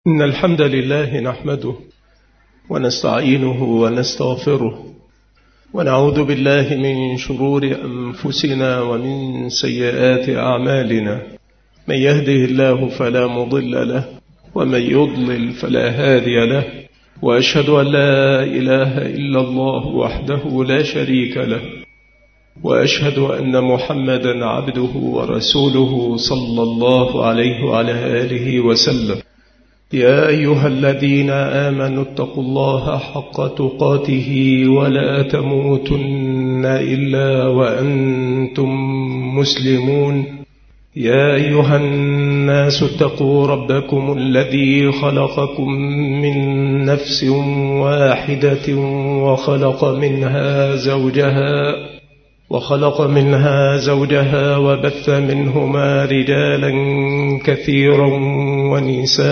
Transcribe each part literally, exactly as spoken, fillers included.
إن الحمد لله نحمده ونستعينه ونستغفره ونعوذ بالله من شرور أنفسنا ومن سيئات أعمالنا. من يهده الله فلا مضل له ومن يضلل فلا هادي له، وأشهد أن لا إله إلا الله وحده لا شريك له، وأشهد أن محمدا عبده ورسوله صلى الله عليه وعلى آله وسلم. يا أيها الذين آمنوا اتقوا الله حق تقاته ولا تموتن إلا وأنتم مسلمون. يا أيها الناس اتقوا ربكم الذي خلقكم من نفس واحدة وخلق منها زوجها وخلق منها زوجها وبث منهما رجالا كثيرا ونساء،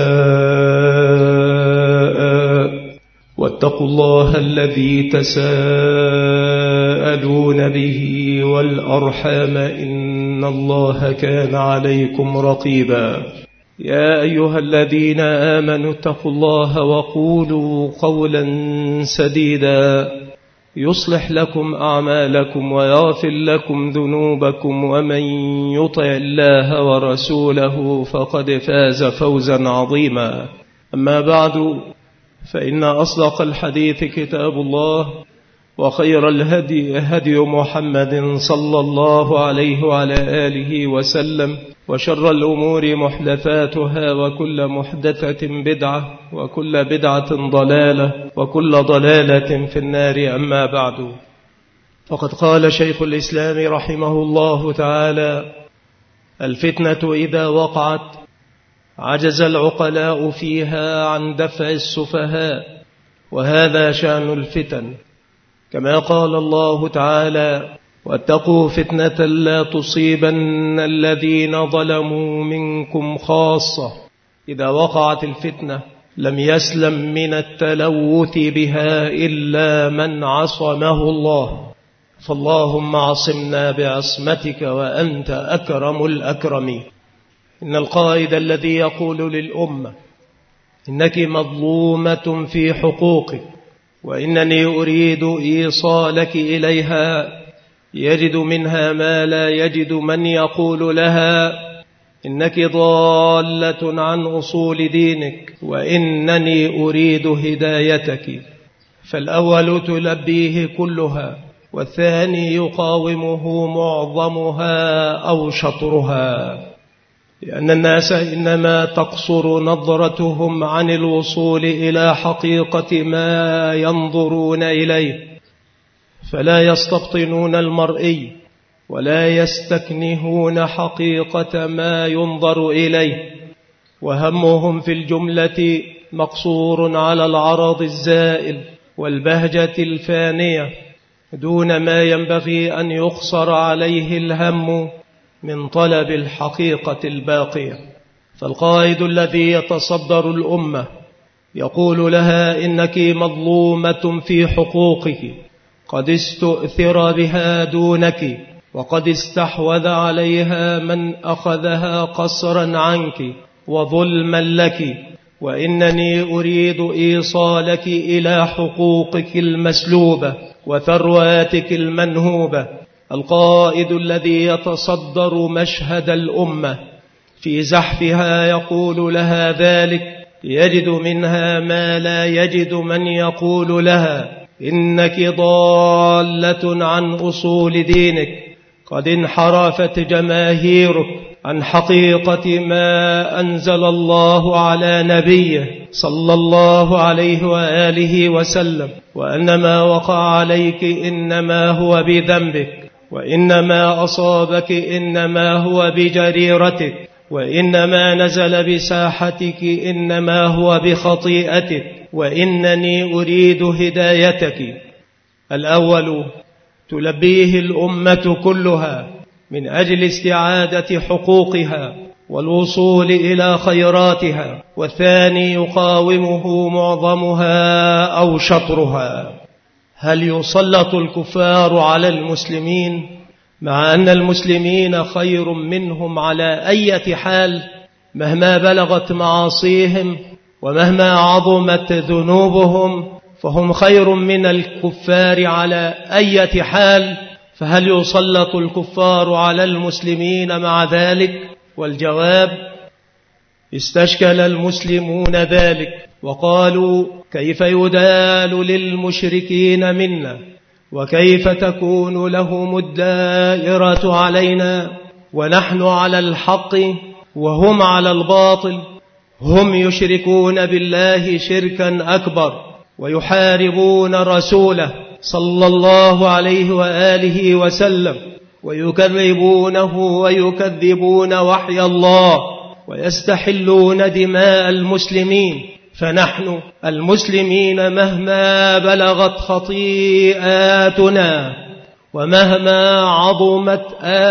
واتقوا الله الذي تساءلون به والأرحام إن الله كان عليكم رقيبا. يا أيها الذين آمنوا اتقوا الله وقولوا قولا سديدا يصلح لكم أعمالكم ويغفر لكم ذنوبكم، ومن يطع الله ورسوله فقد فاز فوزا عظيما. أما بعد، فإن أصدق الحديث كتاب الله، وخير الهدي هدي محمد صلى الله عليه وعلى آله وسلم، وشر الأمور محدثاتها، وكل محدثة بدعة، وكل بدعة ضلالة، وكل ضلالة في النار. أما بعد، فقد قال شيخ الإسلام رحمه الله تعالى: الفتنة إذا وقعت عجز العقلاء فيها عن دفع السفهاء، وهذا شأن الفتن، كما قال الله تعالى: واتقوا فتنة لا تصيبن الذين ظلموا منكم خاصة. إذا وقعت الفتنة لم يسلم من التلوث بها إلا من عصمه الله، فاللهم عصمنا بعصمتك وأنت أكرم الأكرمين. إن القائد الذي يقول للأمة: إنك مظلومة في حقوقك وإنني أريد إيصالك إليها، يجد منها ما لا يجد من يقول لها: إنك ضالة عن أصول دينك وإنني أريد هدايتك. فالأول تلبيه كلها، والثاني يقاومه معظمها أو شطرها، لأن الناس إنما تقصر نظرتهم عن الوصول إلى حقيقة ما ينظرون إليه، فلا يستبطنون المرئي ولا يستكنهون حقيقة ما ينظر إليه، وهمهم في الجملة مقصور على العرض الزائل والبهجة الفانية، دون ما ينبغي أن يقصر عليه الهم من طلب الحقيقة الباقية. فالقائد الذي يتصدر الأمة يقول لها: إنك مظلومة في حقوقك، قد استؤثر بها دونك، وقد استحوذ عليها من أخذها قصرا عنك وظلما لك، وإنني أريد إيصالك إلى حقوقك المسلوبة وثرواتك المنهوبة. القائد الذي يتصدر مشهد الأمة في زحفها يقول لها ذلك، يجد منها ما لا يجد من يقول لها: إنك ضالة عن أصول دينك، قد انحرفت جماهيرك عن حقيقة ما أنزل الله على نبيه صلى الله عليه وآله وسلم، وأن ما وقع عليك إنما هو بذنبك، وإنما أصابك إنما هو بجريرتك، وإنما نزل بساحتك إنما هو بخطيئتك، وإنني أريد هدايتك. الأول تلبيه الأمة كلها من أجل استعادة حقوقها والوصول إلى خيراتها، والثاني يقاومه معظمها أو شطرها. هل يسلط الكفار على المسلمين مع أن المسلمين خير منهم على أي حال؟ مهما بلغت معاصيهم ومهما عظمت ذنوبهم فهم خير من الكفار على أي حال. فهل يسلط الكفار على المسلمين مع ذلك؟ والجواب: استشكل المسلمون ذلك وقالوا: كيف يدال للمشركين منا، وكيف تكون لهم الدائرة علينا، ونحن على الحق وهم على الباطل؟ هم يشركون بالله شركا أكبر ويحاربون رسوله صلى الله عليه وآله وسلم، ويكذبونه ويكذبون وحي الله، ويستحلون دماء المسلمين. فنحن المسلمين مهما بلغت خطيئاتنا ومهما عظمت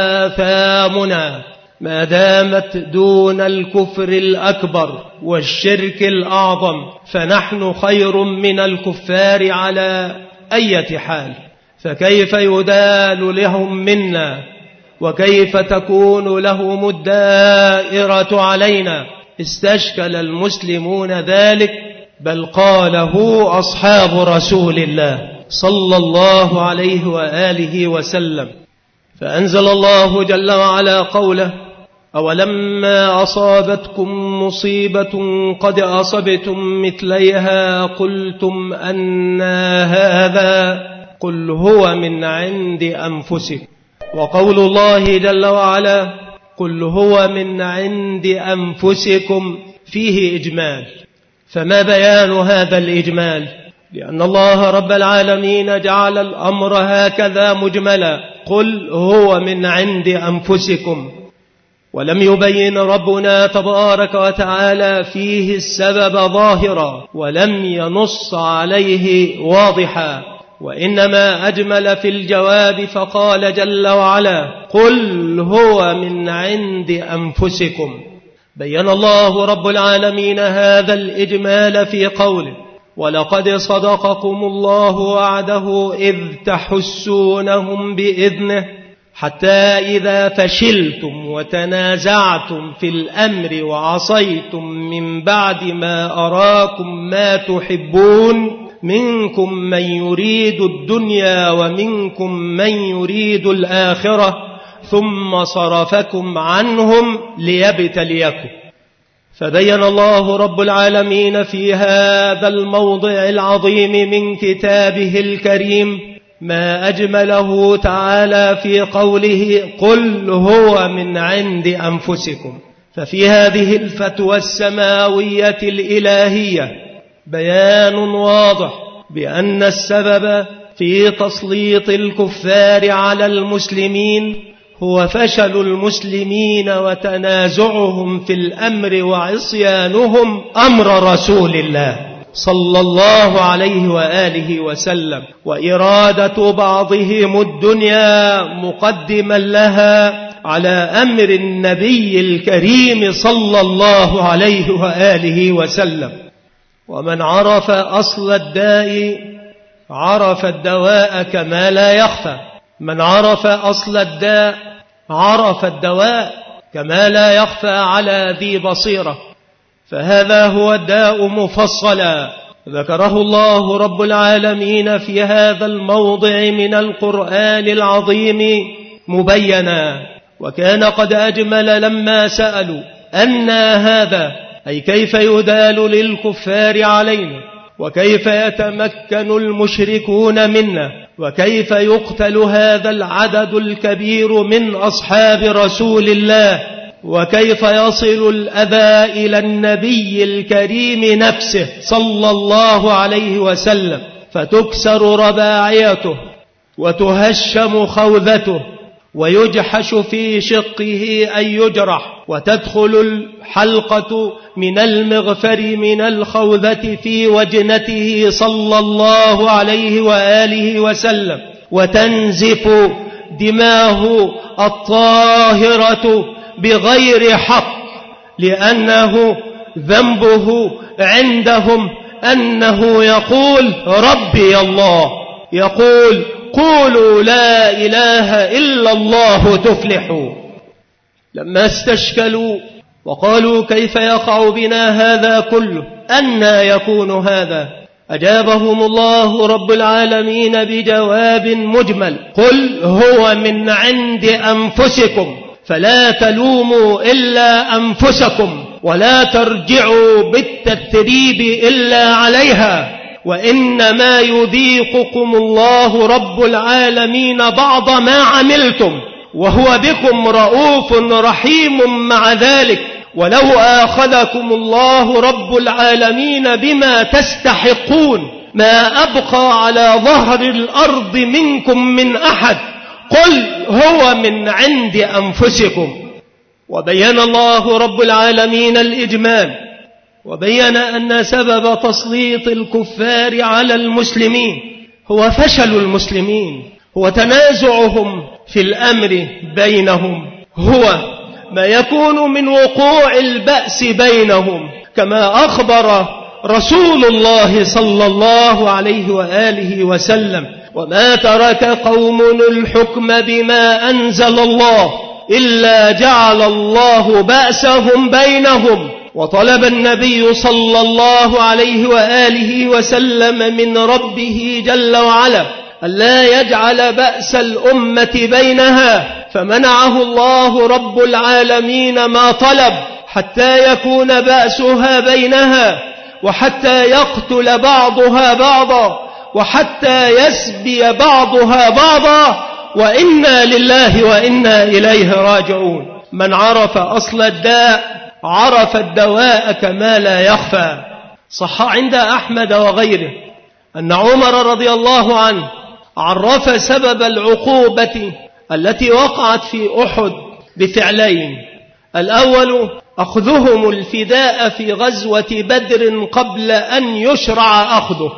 آثامنا ما دامت دون الكفر الأكبر والشرك الأعظم فنحن خير من الكفار على أي حال. فكيف يدال لهم منا، وكيف تكون لهم الدائرة علينا؟ استشكل المسلمون ذلك، بل قاله أصحاب رسول الله صلى الله عليه وآله وسلم. فأنزل الله جل وعلا قوله: أولما أصابتكم مصيبة قد أصبتم مثليها قلتم أن هذا قل هو من عند أنفسكم. وقول الله جل وعلا: قل هو من عند أنفسكم فيه إجمال. فما بيان هذا الإجمال؟ لأن الله رب العالمين جعل الأمر هكذا مجملا: قل هو من عند أنفسكم، ولم يبين ربنا تبارك وتعالى فيه السبب ظاهرا ولم ينص عليه واضحا، وإنما أجمل في الجواب فقال جل وعلا: قل هو من عند أنفسكم. بين الله رب العالمين هذا الإجمال في قوله: ولقد صدقكم الله وعده إذ تحسونهم بإذنه حتى إذا فشلتم وتنازعتم في الأمر وعصيتم من بعد ما أراكم ما تحبون منكم من يريد الدنيا ومنكم من يريد الآخرة ثم صرفكم عنهم ليبتليكم. فبين الله رب العالمين في هذا الموضع العظيم من كتابه الكريم ما أجمله تعالى في قوله: قل هو من عند أنفسكم. ففي هذه الفتوى السماوية الإلهية بيان واضح بأن السبب في تسليط الكفار على المسلمين هو فشل المسلمين وتنازعهم في الأمر وعصيانهم أمر رسول الله صلى الله عليه وآله وسلم، وإرادة بعضهم الدنيا مقدما لها على أمر النبي الكريم صلى الله عليه وآله وسلم. ومن عرف أصل الداء عرف الدواء كما لا يخفى. من عرف أصل الداء عرف الدواء كما لا يخفى على ذي بصيرة. فهذا هو الداء مفصلا ذكره الله رب العالمين في هذا الموضع من القرآن العظيم مبينا. وكان قد أجمل لما سألوا أن هذا، أي كيف يدال للكفار علينا، وكيف يتمكن المشركون منا، وكيف يقتل هذا العدد الكبير من أصحاب رسول الله، وكيف يصل الأذى إلى النبي الكريم نفسه صلى الله عليه وسلم فتكسر رباعيته وتهشم خوذته ويجحش في شقه أن يجرح، وتدخل الحلقة من المغفر من الخوذة في وجنته صلى الله عليه وآله وسلم، وتنزف دماه الطاهرة بغير حق، لأنه ذنبه عندهم أنه يقول ربي الله، يقول قولوا لا إله إلا الله تفلحوا. لما استشكلوا وقالوا كيف يقع بنا هذا كله؟ أنى يكون هذا؟ أجابهم الله رب العالمين بجواب مجمل: قل هو من عند أنفسكم فلا تلوموا إلا أنفسكم ولا ترجعوا بالتثريب إلا عليها، وإنما يذيقكم الله رب العالمين بعض ما عملتم وهو بكم رؤوف رحيم مع ذلك، ولو آخذكم الله رب العالمين بما تستحقون ما أبقى على ظهر الأرض منكم من أحد. قل هو من عند أنفسكم. وبين الله رب العالمين الإجمال، وبين أن سبب تسليط الكفار على المسلمين هو فشل المسلمين، هو تنازعهم في الأمر بينهم، هو ما يكون من وقوع البأس بينهم، كما أخبر رسول الله صلى الله عليه وآله وسلم: وما ترك قوم الحكم بما أنزل الله إلا جعل الله بأسهم بينهم. وطلب النبي صلى الله عليه وآله وسلم من ربه جل وعلا ألا يجعل بأس الأمة بينها، فمنعه الله رب العالمين ما طلب حتى يكون بأسها بينها، وحتى يقتل بعضها بعضا، وحتى يسبي بعضها بعضا، وإنا لله وإنا إليه راجعون. من عرف أصل الداء عرف الدواء كما لا يخفى. صح عند أحمد وغيره أن عمر رضي الله عنه عرف سبب العقوبة التي وقعت في أحد بفعلين: الأول أخذهم الفداء في غزوة بدر قبل أن يشرع أخذه،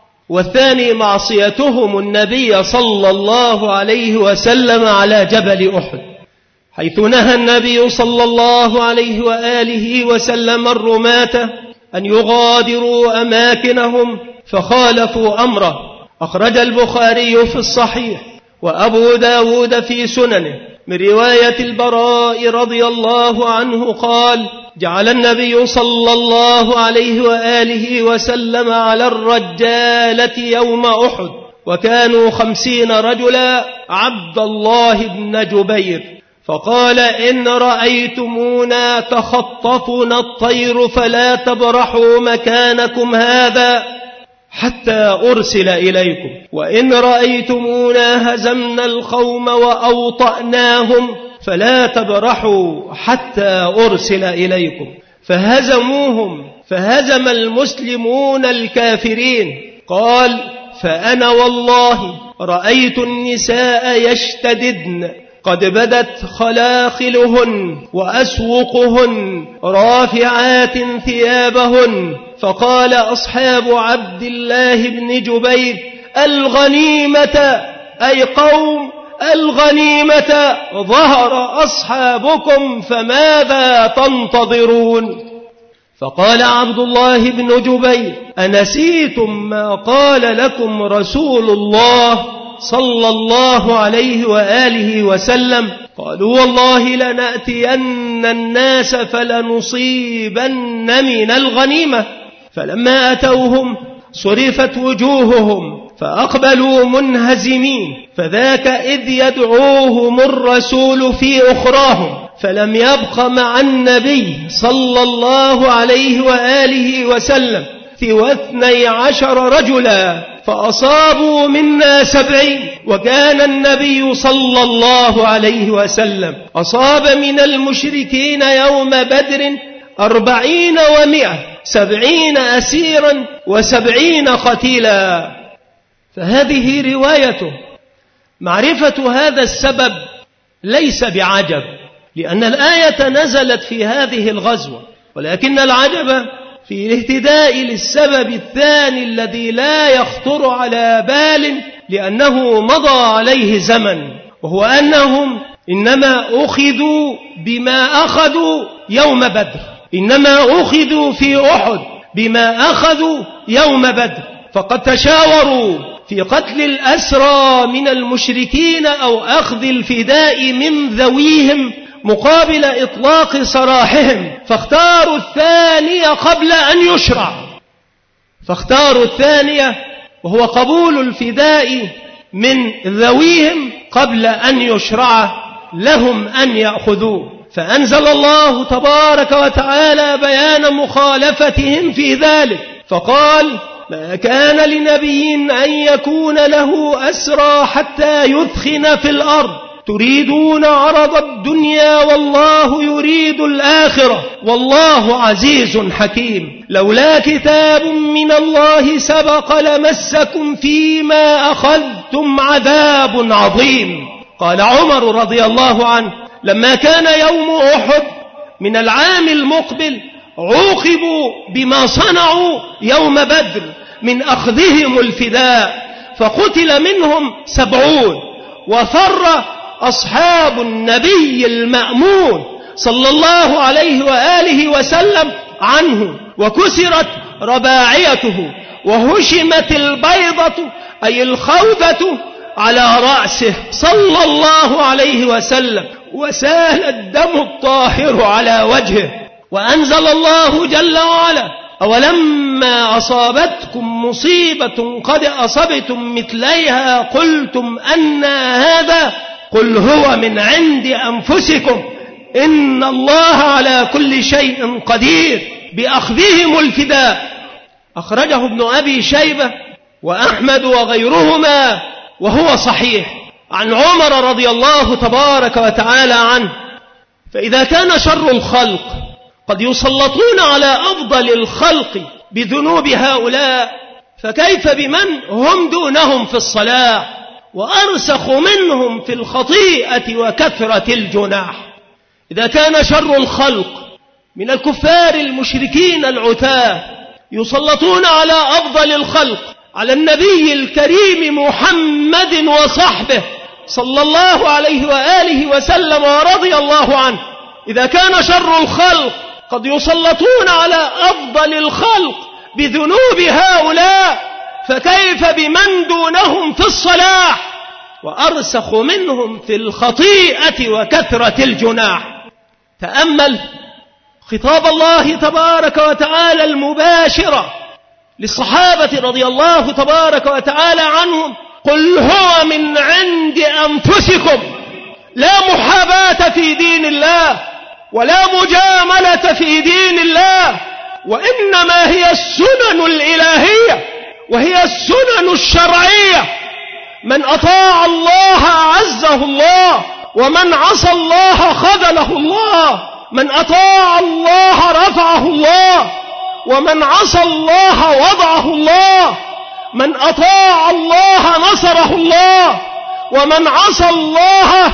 والثاني معصيتهم النبي صلى الله عليه وسلم على جبل أحد، حيث نهى النبي صلى الله عليه وآله وسلم الرماة أن يغادروا أماكنهم فخالفوا أمره. أخرج البخاري في الصحيح وأبو داود في سننه من رواية البراء رضي الله عنه قال: جعل النبي صلى الله عليه وآله وسلم على الرجالة يوم أحد، وكانوا خمسين رجلا، عبد الله بن جبير، فقال: إن رأيتمونا تخطفنا الطير فلا تبرحوا مكانكم هذا حتى أرسل إليكم، وإن رأيتمونا هزمنا القوم وأوطأناهم فلا تبرحوا حتى أرسل إليكم. فهزموهم، فهزم المسلمون الكافرين. قال: فأنا والله رأيت النساء يشتددن قد بدت خلاخلهن وأسوقهن رافعات ثيابهن، فقال أصحاب عبد الله بن جبير: الغنيمة، أي قوم الغنيمة، ظهر أصحابكم فماذا تنتظرون؟ فقال عبد الله بن جبير: أنسيتم ما قال لكم رسول الله صلى الله عليه وآله وسلم؟ قالوا: والله لنأتين الناس فلنصيبن من الغنيمة. فلما أتوهم صرفت وجوههم فأقبلوا منهزمين، فذاك إذ يدعوهم الرسول في أخراهم، فلم يبق مع النبي صلى الله عليه وآله وسلم سوى اثني عشر رجلا، فأصابوا منا سبعين، وكان النبي صلى الله عليه وسلم أصاب من المشركين يوم بدر أربعين ومئة، سبعين أسيرا وسبعين قتيلا. فهذه روايته. معرفة هذا السبب ليس بعجب، لأن الآية نزلت في هذه الغزوة، ولكن العجب في الاهتداء للسبب الثاني الذي لا يخطر على بال، لأنه مضى عليه زمن، وهو أنهم إنما أخذوا بما أخذوا يوم بدر، إنما أخذوا في أحد بما أخذوا يوم بدر، فقد تشاوروا في قتل الأسرى من المشركين أو أخذ الفداء من ذويهم، مقابل إطلاق سراحهم، فاختاروا الثانية قبل أن يشرع، فاختاروا الثانية وهو قبول الفداء من ذويهم قبل أن يشرع لهم أن يأخذوه. فأنزل الله تبارك وتعالى بيان مخالفتهم في ذلك، فقال: ما كان لنبي أن يكون له أسرى حتى يثخن في الأرض تريدون عرض الدنيا والله يريد الآخرة والله عزيز حكيم، لولا كتاب من الله سبق لمسكم فيما أخذتم عذاب عظيم. قال عمر رضي الله عنه: لما كان يوم أحد من العام المقبل عوقبوا بما صنعوا يوم بدر من أخذهم الفداء، فقتل منهم سبعون، وفر أصحاب النبي المأمون صلى الله عليه وآله وسلم عنه، وكسرت رباعيته، وهشمت البيضة أي الخوذة على رأسه صلى الله عليه وسلم، وسال الدم الطاهر على وجهه. وأنزل الله جل وعلا: أولما أصابتكم مصيبة قد أصبتم مثليها قلتم أن هذا قل هو من عند أنفسكم إن الله على كل شيء قدير بأخذهم الفداء. أخرجه ابن أبي شيبة وأحمد وغيرهما وهو صحيح عن عمر رضي الله تبارك وتعالى عنه. فإذا كان شر الخلق قد يسلطون على أفضل الخلق بذنوب هؤلاء، فكيف بمن هم دونهم في الصلاة وأرسخ منهم في الخطيئة وكثرة الجناح؟ إذا كان شر الخلق من الكفار المشركين العتاة يسلطون على أفضل الخلق، على النبي الكريم محمد وصحبه صلى الله عليه وآله وسلم ورضي الله عنه، إذا كان شر الخلق قد يسلطون على أفضل الخلق بذنوب هؤلاء، فكيف بمن دونهم في الصلاح وأرسخ منهم في الخطيئة وكثرة الجناح؟ تأمل خطاب الله تبارك وتعالى المباشرة للصحابة رضي الله تبارك وتعالى عنهم: قل هو من عند أنفسكم. لا محاباة في دين الله ولا مجاملة في دين الله، وإنما هي السنن الإلهية وهي السنن الشرعية. من أطاع الله أعزه الله، ومن عصى الله خذله الله. من أطاع الله رفعه الله، ومن عصى الله وضعه الله. من أطاع الله نصره الله، ومن عصى الله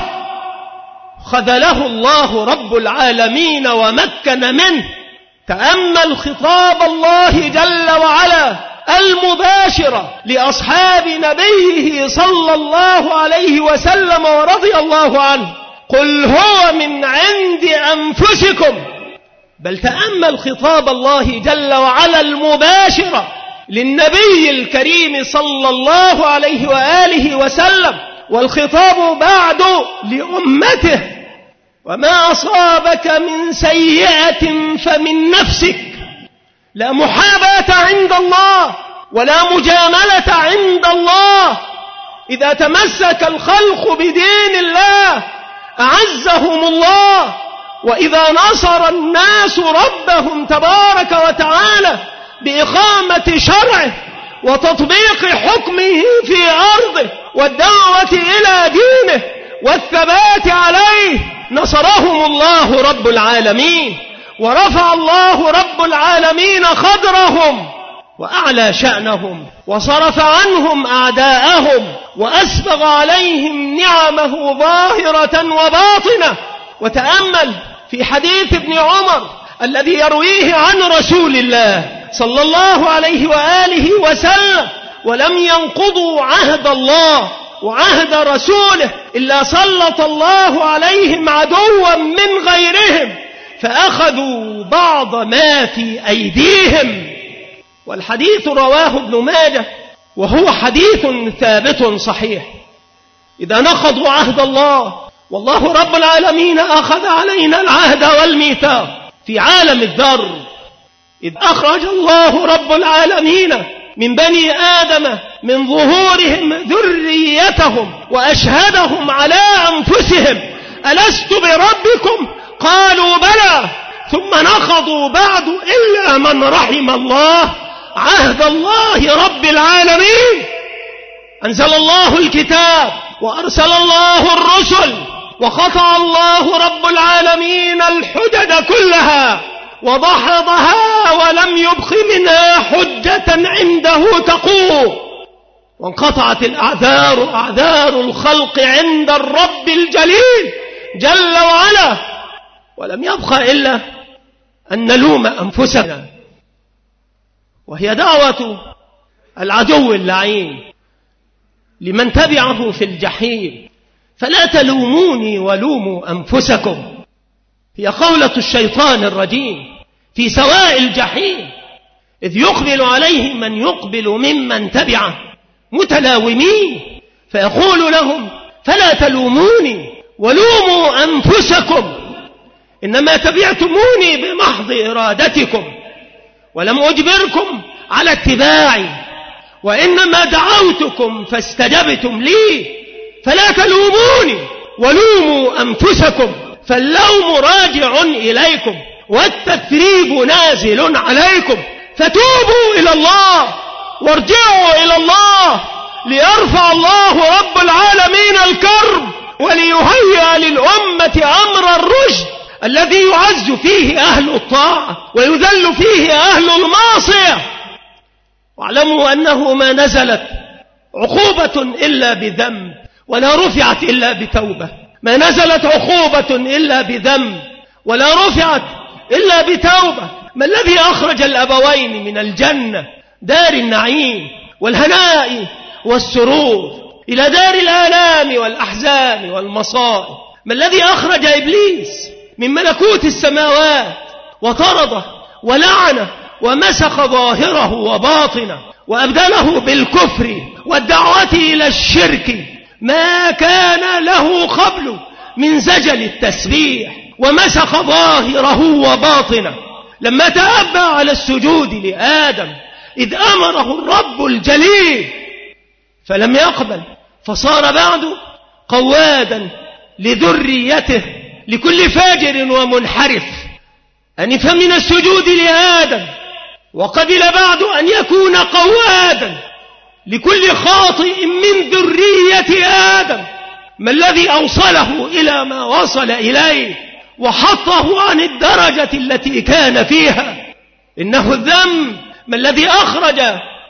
خذله الله رب العالمين ومكن منه. تأمل خطاب الله جل وعلا المباشرة لأصحاب نبيه صلى الله عليه وسلم ورضي الله عنه: قل هو من عند أنفسكم. بل تأمل خطاب الله جل وعلا المباشرة للنبي الكريم صلى الله عليه وآله وسلم، والخطاب بعد لأمته: وما أصابك من سيئة فمن نفسك. لا محاباة عند الله ولا مجاملة عند الله. إذا تمسك الخلق بدين الله أعزهم الله، وإذا نصر الناس ربهم تبارك وتعالى بإقامة شرعه وتطبيق حكمه في أرضه والدعوة إلى دينه والثبات عليه، نصرهم الله رب العالمين، ورفع الله رب العالمين قدرهم وأعلى شأنهم، وصرف عنهم أعداءهم، وأسبغ عليهم نعمه ظاهرة وباطنة. وتأمل في حديث ابن عمر الذي يرويه عن رسول الله صلى الله عليه وآله وسلم: ولم ينقضوا عهد الله وعهد رسوله إلا سلط الله عليهم عدوا من غيرهم فأخذوا بعض ما في أيديهم. والحديث رواه ابن ماجه وهو حديث ثابت صحيح. إذا نقضوا عهد الله والله رب العالمين أخذ علينا العهد والميثاق في عالم الذر، إذ أخرج الله رب العالمين من بني آدم من ظهورهم ذريتهم وأشهدهم على أنفسهم ألست بربكم؟ قالوا بلى، ثم نخضوا بعد إلا من رحم الله عهد الله رب العالمين. أنزل الله الكتاب وأرسل الله الرسل، وقطع الله رب العالمين الحجج كلها وضحضها ولم يبق منها حجة عنده تقوم، وانقطعت الأعذار أعذار الخلق عند الرب الجليل جل وعلا، ولم يبق إلا أن نلوم أنفسنا، وهي دعوة العدو اللعين لمن تبعه في الجحيم: فلا تلوموني ولوموا أنفسكم. هي قولة الشيطان الرجيم في سواء الجحيم، إذ يقبل عليه من يقبل ممن تبعه متلاومين، فيقول لهم: فلا تلوموني ولوموا أنفسكم، إنما تبعتموني بمحض إرادتكم ولم أجبركم على اتباعي، وإنما دعوتكم فاستجبتم لي، فلا تلوموني ولوموا أنفسكم، فاللوم راجع إليكم والتثريب نازل عليكم، فتوبوا إلى الله وارجعوا إلى الله ليرفع الله رب العالمين الكرب وليهيئ للأمة أمر الرشد الذي يعز فيه أهل الطاعة ويذل فيه أهل المعصية. واعلموا أنه ما نزلت عقوبة إلا بذنب ولا رفعت إلا بتوبة، ما نزلت عقوبة إلا بذنب ولا رفعت إلا بتوبة. ما الذي أخرج الأبوين من الجنة دار النعيم والهناء والسرور إلى دار الآلام والأحزان والمصائب؟ ما الذي أخرج إبليس من ملكوت السماوات وطرده ولعنه ومسخ ظاهره وباطنه وأبدله بالكفر والدعوة إلى الشرك ما كان له قبل من زجل التسبيح، ومسخ ظاهره وباطنه لما تأبى على السجود لآدم إذ أمره الرب الجليل فلم يقبل، فصار بعد قوادا لذريته لكل فاجر ومنحرف أنف من السجود لآدم، وقبل بعد أن يكون قوادا لكل خاطئ من ذرية آدم. ما الذي أوصله إلى ما وصل إليه وحطه عن الدرجة التي كان فيها؟ إنه الذنب. ما الذي أخرج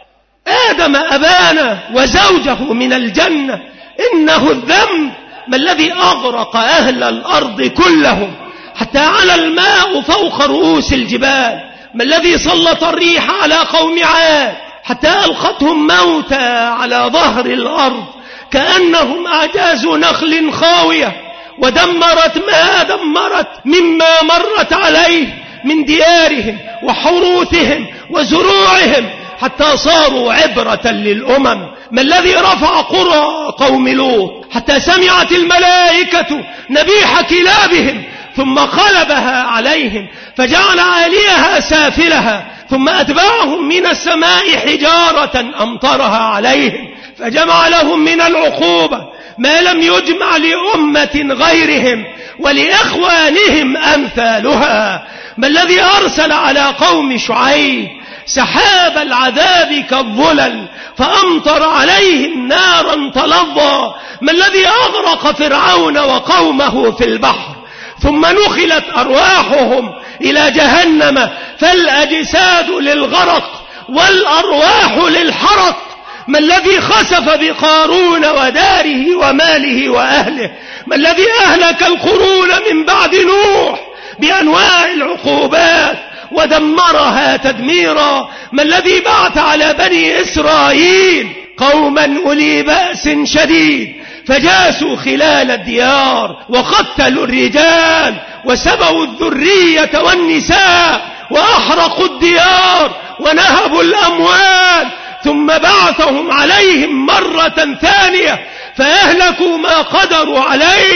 آدم أبانا وزوجه من الجنة؟ إنه الذنب. ما الذي أغرق أهل الأرض كلهم حتى على الماء فوق رؤوس الجبال؟ ما الذي سلط الريح على قوم عاد حتى ألقتهم موتى على ظهر الأرض كأنهم أعجاز نخل خاوية، ودمرت ما دمرت مما مرت عليه من ديارهم وحروثهم وزروعهم حتى صاروا عبرة للأمم؟ ما الذي رفع قرى قوم لوط حتى سمعت الملائكة نبيح كلابهم ثم قلبها عليهم فجعل عاليها سافلها ثم أتبعهم من السماء حجارة أمطرها عليهم فجمع لهم من العقوبة ما لم يجمع لأمة غيرهم ولإخوانهم أمثالها؟ ما الذي أرسل على قوم شعيب سحاب العذاب كالظلل فأمطر عليهم نارا تلظى؟ ما الذي أغرق فرعون وقومه في البحر ثم نخلت أرواحهم إلى جهنم فالأجساد للغرق والأرواح للحرق؟ ما الذي خسف بقارون وداره وماله وأهله؟ ما الذي أهلك القرون من بعد نوح بأنواع العقوبات ودمرها تدميرا؟ ما الذي بعث على بني إسرائيل قوما أولي بأس شديد فجاسوا خلال الديار وقتلوا الرجال وسبوا الذرية والنساء وأحرقوا الديار ونهبوا الأموال، ثم بعثهم عليهم مرة ثانية فأهلكوا ما قدروا عليه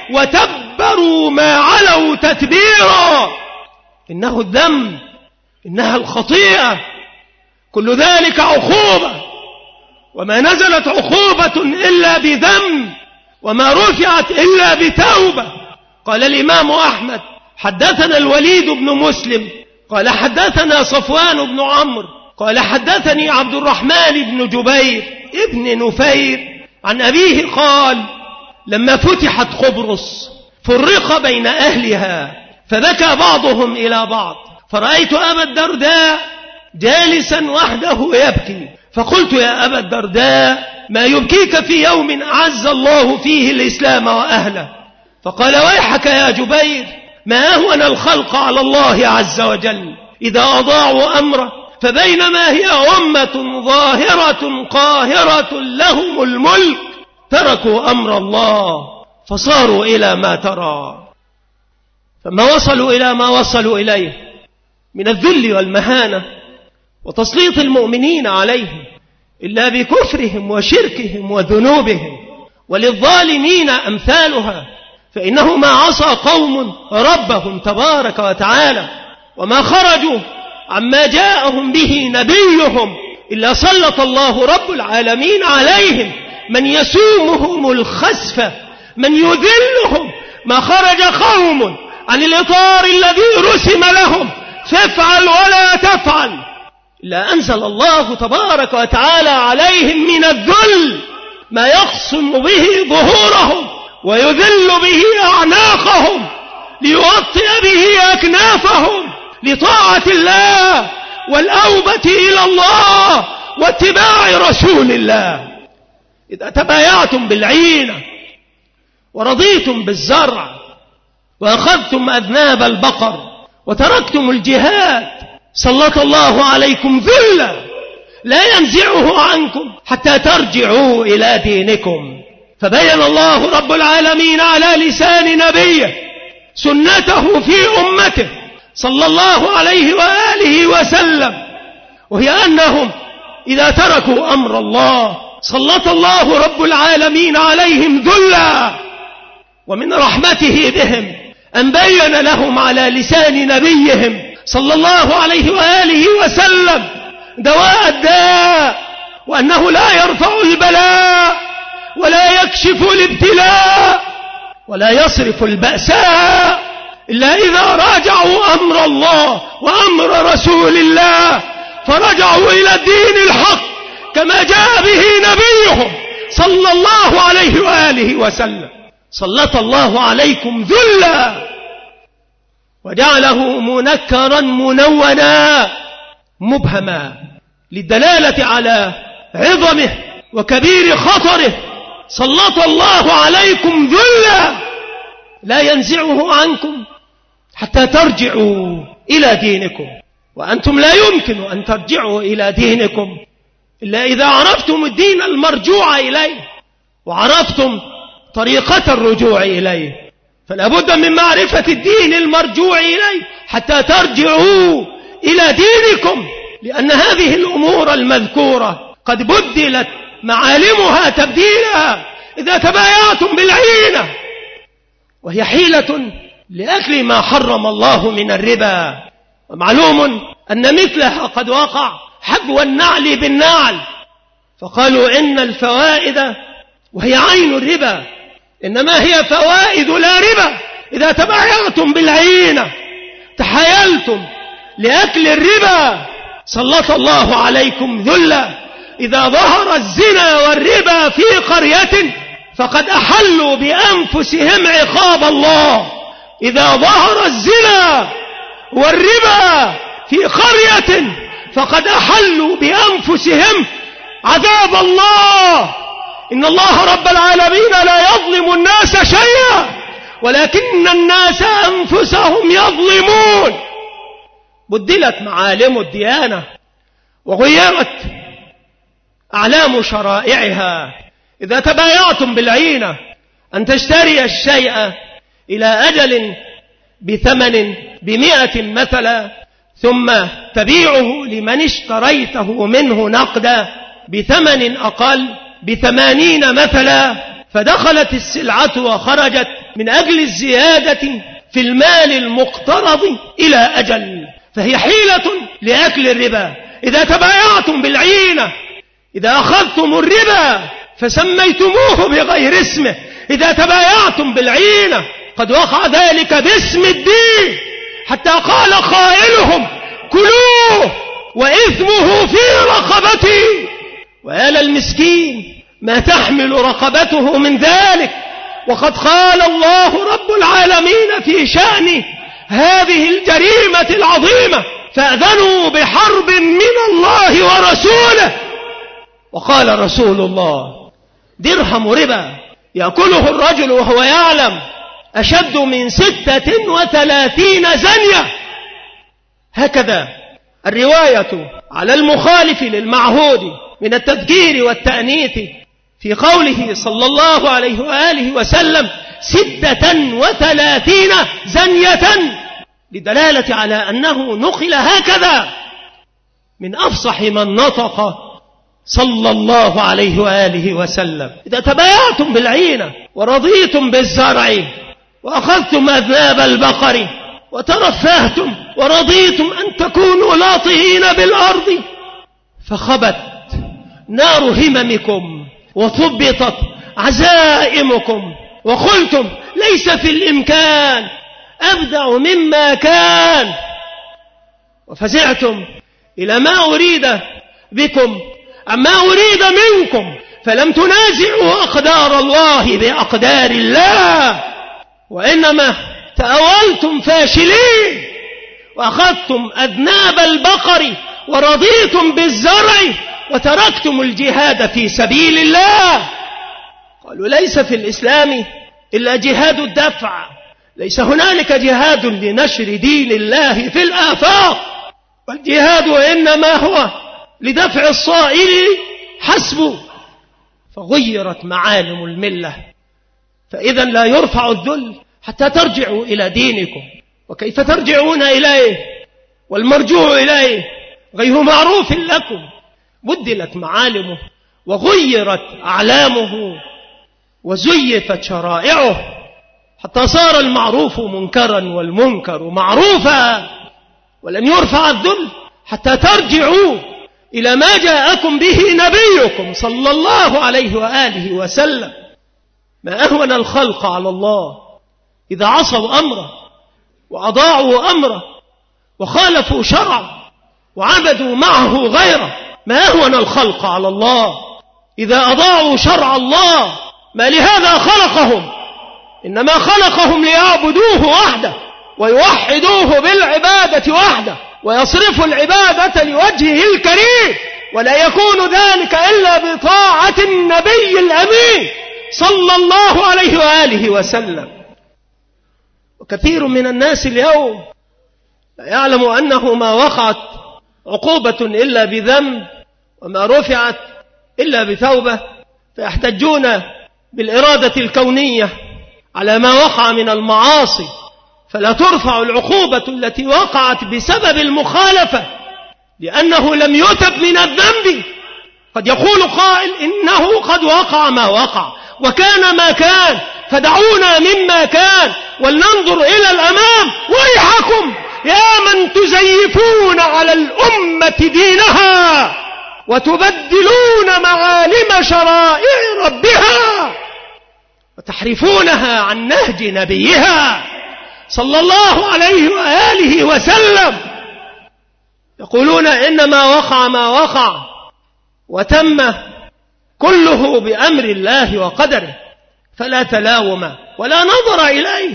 وتبروا ما علوا تتبيرا. إنه الذنب، إنها الخطيئة، كل ذلك عقوبة، وما نزلت عقوبة إلا بذنب، وما رفعت إلا بتوبة. قال الإمام أحمد: حدثنا الوليد بن مسلم قال حدثنا صفوان بن عمرو قال حدثني عبد الرحمن بن جبير ابن نفير عن أبيه قال: لما فتحت قبرص فرق بين أهلها فبكى بعضهم إلى بعض، فرأيت أبا الدرداء جالسا وحده يبكي، فقلت: يا أبا الدرداء، ما يبكيك في يوم أعز الله فيه الإسلام وأهله؟ فقال: ويحك يا جبير، ما أهون الخلق على الله عز وجل إذا أضاعوا أمره، فبينما هي أمة ظاهرة قاهرة لهم الملك تركوا أمر الله فصاروا إلى ما ترى. فما وصلوا إلى ما وصلوا إليه من الذل والمهانة وتسليط المؤمنين عليهم إلا بكفرهم وشركهم وذنوبهم، وللظالمين أمثالها، فإنه ما عصى قوم ربهم تبارك وتعالى وما خرجوا عما جاءهم به نبيهم إلا سلط الله رب العالمين عليهم من يسومهم الخسف، من يذلهم. ما خرج قوم عن الإطار الذي رسم لهم فافعل ولا تفعل إلا أنزل الله تبارك وتعالى عليهم من الذل ما يقصم به ظهورهم ويذل به أعناقهم ليوطئ به أكنافهم لطاعة الله والأوبة إلى الله واتباع رسول الله. إذا تبايعتم بالعينة ورضيتم بالزرع وأخذتم أذناب البقر وتركتم الجهاد سلط الله عليكم ذلا لا ينزعه عنكم حتى ترجعوا إلى دينكم. فبين الله رب العالمين على لسان نبيه سنته في أمته صلى الله عليه وآله وسلم، وهي أنهم إذا تركوا أمر الله سلط الله رب العالمين عليهم ذلا. ومن رحمته بهم أن بين لهم على لسان نبيهم صلى الله عليه وآله وسلم دواء الداء، وأنه لا يرفع البلاء ولا يكشف الابتلاء ولا يصرف البأساء إلا إذا راجعوا أمر الله وأمر رسول الله، فرجعوا إلى الدين الحق كما جاء به نبيهم صلى الله عليه وآله وسلم. سلط الله عليكم ذلا وجعله منكرا منونا مبهما للدلالة على عظمه وكبير خطره. سلط الله عليكم ذلا لا ينزعه عنكم حتى ترجعوا إلى دينكم، وأنتم لا يمكن أن ترجعوا إلى دينكم إلا إذا عرفتم الدين المرجوع إليه وعرفتم طريقة الرجوع إليه. فلا بد من معرفة الدين المرجوع إليه حتى ترجعوا إلى دينكم، لأن هذه الأمور المذكورة قد بدلت معالمها تبديلا إذا تبايعتم بالعينة، وهي حيلة لأكل ما حرم الله من الربا. ومعلوم أن مثلها قد وقع حذو النعل بالنعل، فقالوا إن الفوائد وهي عين الربا إنما هي فوائد لا ربا. إذا تبايعتم بالعينة تحايلتم لأكل الربا سلط الله عليكم ذلا. إذا ظهر الزنا والربا في قرية فقد أحلوا بأنفسهم عقاب الله. إذا ظهر الزنا والربا في قرية فقد أحلوا بأنفسهم عذاب الله. إن الله رب العالمين لا يظلم الناس شيئا ولكن الناس أنفسهم يظلمون. بدلت معالم الديانة وغيرت أعلام شرائعها. إذا تبايعتم بالعينة أن تشتري الشيء إلى أجل بثمن بمئة مثلا ثم تبيعه لمن اشتريته منه نقدا بثمن أقل بثمانين مثلا، فدخلت السلعة وخرجت من أجل الزيادة في المال المقترض إلى أجل، فهي حيلة لأكل الربا. إذا تبايعتم بالعينة، إذا أخذتم الربا فسميتموه بغير اسمه، إذا تبايعتم بالعينة قد وقع ذلك باسم الدين، حتى قال قائلهم كلوه وإثمه في رقبتي. ويا للمسكين ما تحمل رقبته من ذلك، وقد قال الله رب العالمين في شأن هذه الجريمة العظيمة فأذنوا بحرب من الله ورسوله. وقال رسول الله درهم ربا يأكله الرجل وهو يعلم أشد من ستة وثلاثين زنية. هكذا الرواية على المخالف للمعهود من التذكير والتأنيث في قوله صلى الله عليه وآله وسلم ستة وثلاثين زنية، لدلالة على أنه نقل هكذا من أفصح من نطق صلى الله عليه وآله وسلم. إذا تبايعتم بالعينة ورضيتم بالزرع وأخذتم أذناب البقر وترفهتم ورضيتم أن تكونوا لاطهين بالأرض، فخبت نار هممكم وثبطت عزائمكم وقلتم ليس في الإمكان أبدع مما كان، وفزعتم إلى ما أريد بكم أما أريد منكم، فلم تنازعوا أقدار الله بأقدار الله، وإنما تأولتم فاشلين وأخذتم أذناب البقر ورضيتم بالزرع وتركتم الجهاد في سبيل الله. قالوا ليس في الإسلام إلا جهاد الدفع، ليس هنالك جهاد لنشر دين الله في الآفاق، والجهاد إنما هو لدفع الصائل حسبه. فغيرت معالم الملة، فإذا لا يرفع الذل حتى ترجعوا إلى دينكم. وكيف ترجعون إليه والمرجوع إليه غير معروف لكم؟ بدلت معالمه وغيرت أعلامه وزيفت شرائعه حتى صار المعروف منكرا والمنكر معروفا. ولن يرفع الذل حتى ترجعوا إلى ما جاءكم به نبيكم صلى الله عليه وآله وسلم. ما أهون الخلق على الله إذا عصوا أمره وأضاعوا أمره وخالفوا شرعه وعبدوا معه غيره. ما أهون الخلق على الله إذا أضاعوا شرع الله. ما لهذا خلقهم، إنما خلقهم ليعبدوه وحده ويوحدوه بالعبادة وحده ويصرفوا العبادة لوجهه الكريم، ولا يكون ذلك إلا بطاعة النبي الأمين صلى الله عليه وآله وسلم. وكثير من الناس اليوم لا يعلم أنه ما وقعت عقوبة إلا بذنب وما رفعت إلا بتوبة، فيحتجون بالإرادة الكونية على ما وقع من المعاصي، فلا ترفع العقوبة التي وقعت بسبب المخالفة لأنه لم يتب من الذنب. قد يقول قائل إنه قد وقع ما وقع وكان ما كان، فدعونا مما كان ولننظر إلى الأمام. ويحكم يا من تزيفون على الأمة دينها وتبدلون معالم شرائع ربها وتحرفونها عن نهج نبيها صلى الله عليه وآله وسلم. يقولون إنما وقع ما وقع وتم كله بأمر الله وقدره، فلا تلاوم ولا نظر إليه،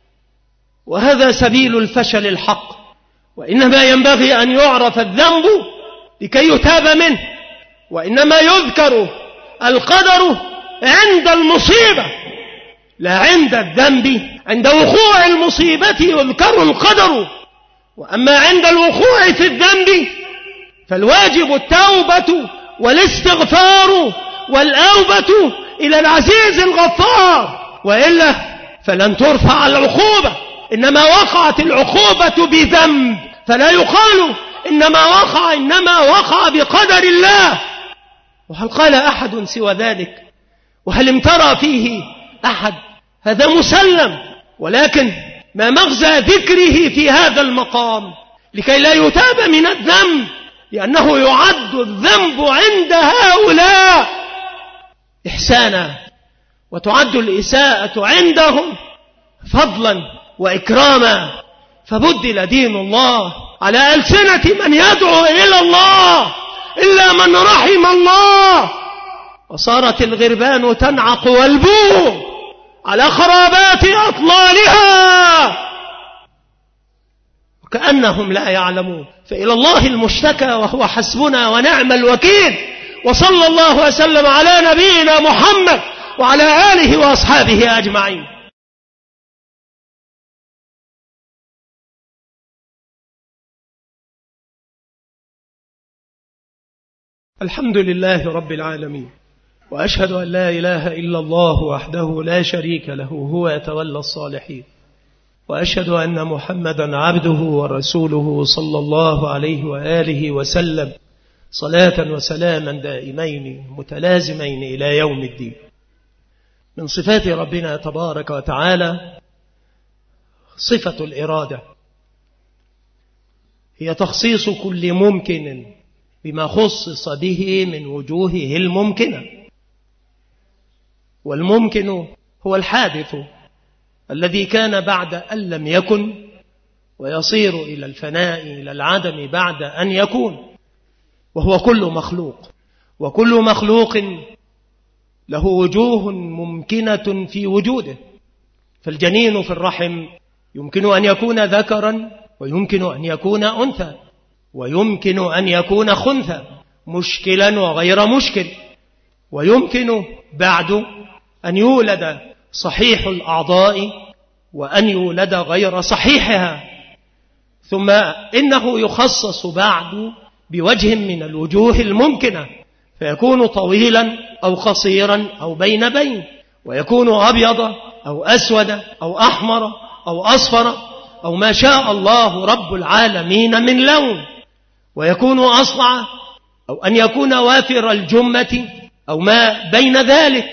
وهذا سبيل الفشل الحق. وإنما ينبغي أن يعرف الذنب لكي يتاب منه، وإنما يذكر القدر عند المصيبة لا عند الذنب. عند وقوع المصيبة يذكر القدر، وأما عند الوقوع في الذنب فالواجب التوبة والاستغفار والأوبة إلى العزيز الغفار، وإلا فلن ترفع العقوبة. إنما وقعت العقوبة بذنب فلا يقال إنما وقع، إنما وقع بقدر الله. وهل قال أحد سوى ذلك؟ وهل امترى فيه أحد هذا مسلم، ولكن ما مغزى ذكره في هذا المقام؟ لكي لا يتاب من الذنب، لأنه يعد الذنب عند هؤلاء إحسانا، وتعد الإساءة عندهم فضلا وإكراما. فبدل دين الله على ألسنة من يدعو إلى الله إلا من رحم الله، وصارت الغربان تنعق والبوم على خرابات أطلالها وكأنهم لا يعلمون. فإلى الله المشتكى وهو حسبنا ونعم الوكيل. وصلى الله وسلم على نبينا محمد وعلى آله وأصحابه أجمعين. الحمد لله رب العالمين، وأشهد أن لا إله إلا الله وحده لا شريك له هو يتولى الصالحين، وأشهد أن محمدا عبده ورسوله صلى الله عليه وآله وسلم صلاة وسلاما دائمين متلازمين إلى يوم الدين. من صفات ربنا تبارك وتعالى صفة الإرادة، هي تخصيص كل ممكن بما خصص به من وجوهه الممكنة. والممكن هو الحادث الذي كان بعد أن لم يكن، ويصير إلى الفناء إلى العدم بعد أن يكون، وهو كل مخلوق. وكل مخلوق له وجوه ممكنة في وجوده. فالجنين في الرحم يمكن أن يكون ذكرا، ويمكن أن يكون أنثى، ويمكن أن يكون خنثى، مشكلا وغير مشكل. ويمكن بعد أن يولد صحيح الأعضاء وأن يولد غير صحيحها. ثم إنه يخصص بعد بوجه من الوجوه الممكنة، فيكون طويلا أو قصيرا أو بين بين، ويكون أبيض أو أسود أو أحمر أو أصفر أو ما شاء الله رب العالمين من لون. ويكون أصلع أو أن يكون وافر الجمة أو ما بين ذلك.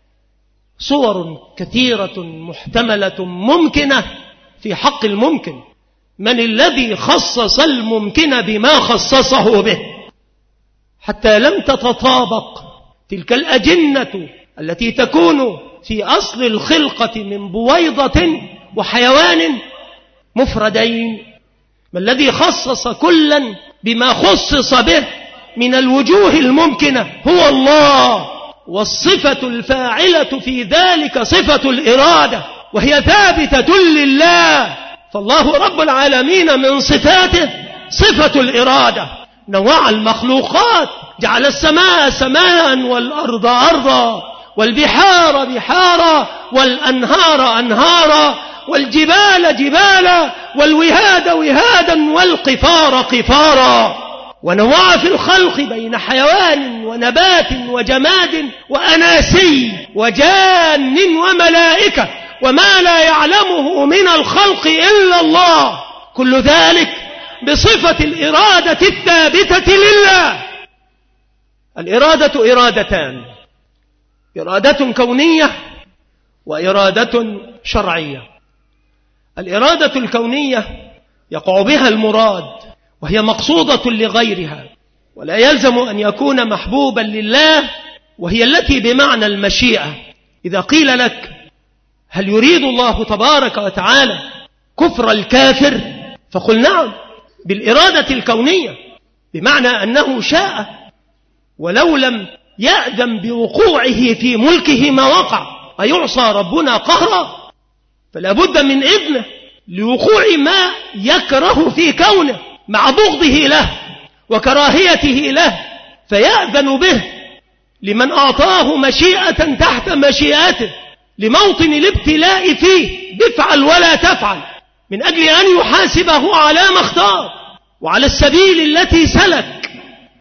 صور كثيرة محتملة ممكنة في حق الممكن. من الذي خصص الممكن بما خصصه به حتى لم تتطابق تلك الأجنة التي تكون في أصل الخلقة من بويضة وحيوان مفردين؟ ما الذي خصص كلا بما خصص به من الوجوه الممكنة؟ هو الله. والصفة الفاعلة في ذلك صفة الإرادة، وهي ثابتة لله. فالله رب العالمين من صفاته صفة الإرادة. نوع المخلوقات، جعل السماء سماء والأرض أرضا والبحار بحارا والأنهار أنهارا والجبال جبالا والوهاد وهادا والقفار قفارا. ونوع في الخلق بين حيوان ونبات وجماد وأناسي وجان وملائكة وما لا يعلمه من الخلق إلا الله. كل ذلك بصفة الإرادة الثابتة لله. الإرادة إرادتان: إرادة كونية وإرادة شرعية. الإرادة الكونية يقع بها المراد، وهي مقصودة لغيرها، ولا يلزم أن يكون محبوبا لله، وهي التي بمعنى المشيئة. إذا قيل لك هل يريد الله تبارك وتعالى كفر الكافر؟ فقل نعم، بالإرادة الكونية، بمعنى أنه شاء، ولو لم يأذن بوقوعه في ملكه ما وقع. أيعصى ربنا قهرا؟ فلا بد من إذنه لوقوع ما يكره في كونه، مع بغضه له وكراهيته له، فيأذن به لمن أعطاه مشيئة تحت مشيئته، لموطن الابتلاء فيه، بفعل ولا تفعل، من أجل أن يحاسبه على ما اختار وعلى السبيل التي سلك.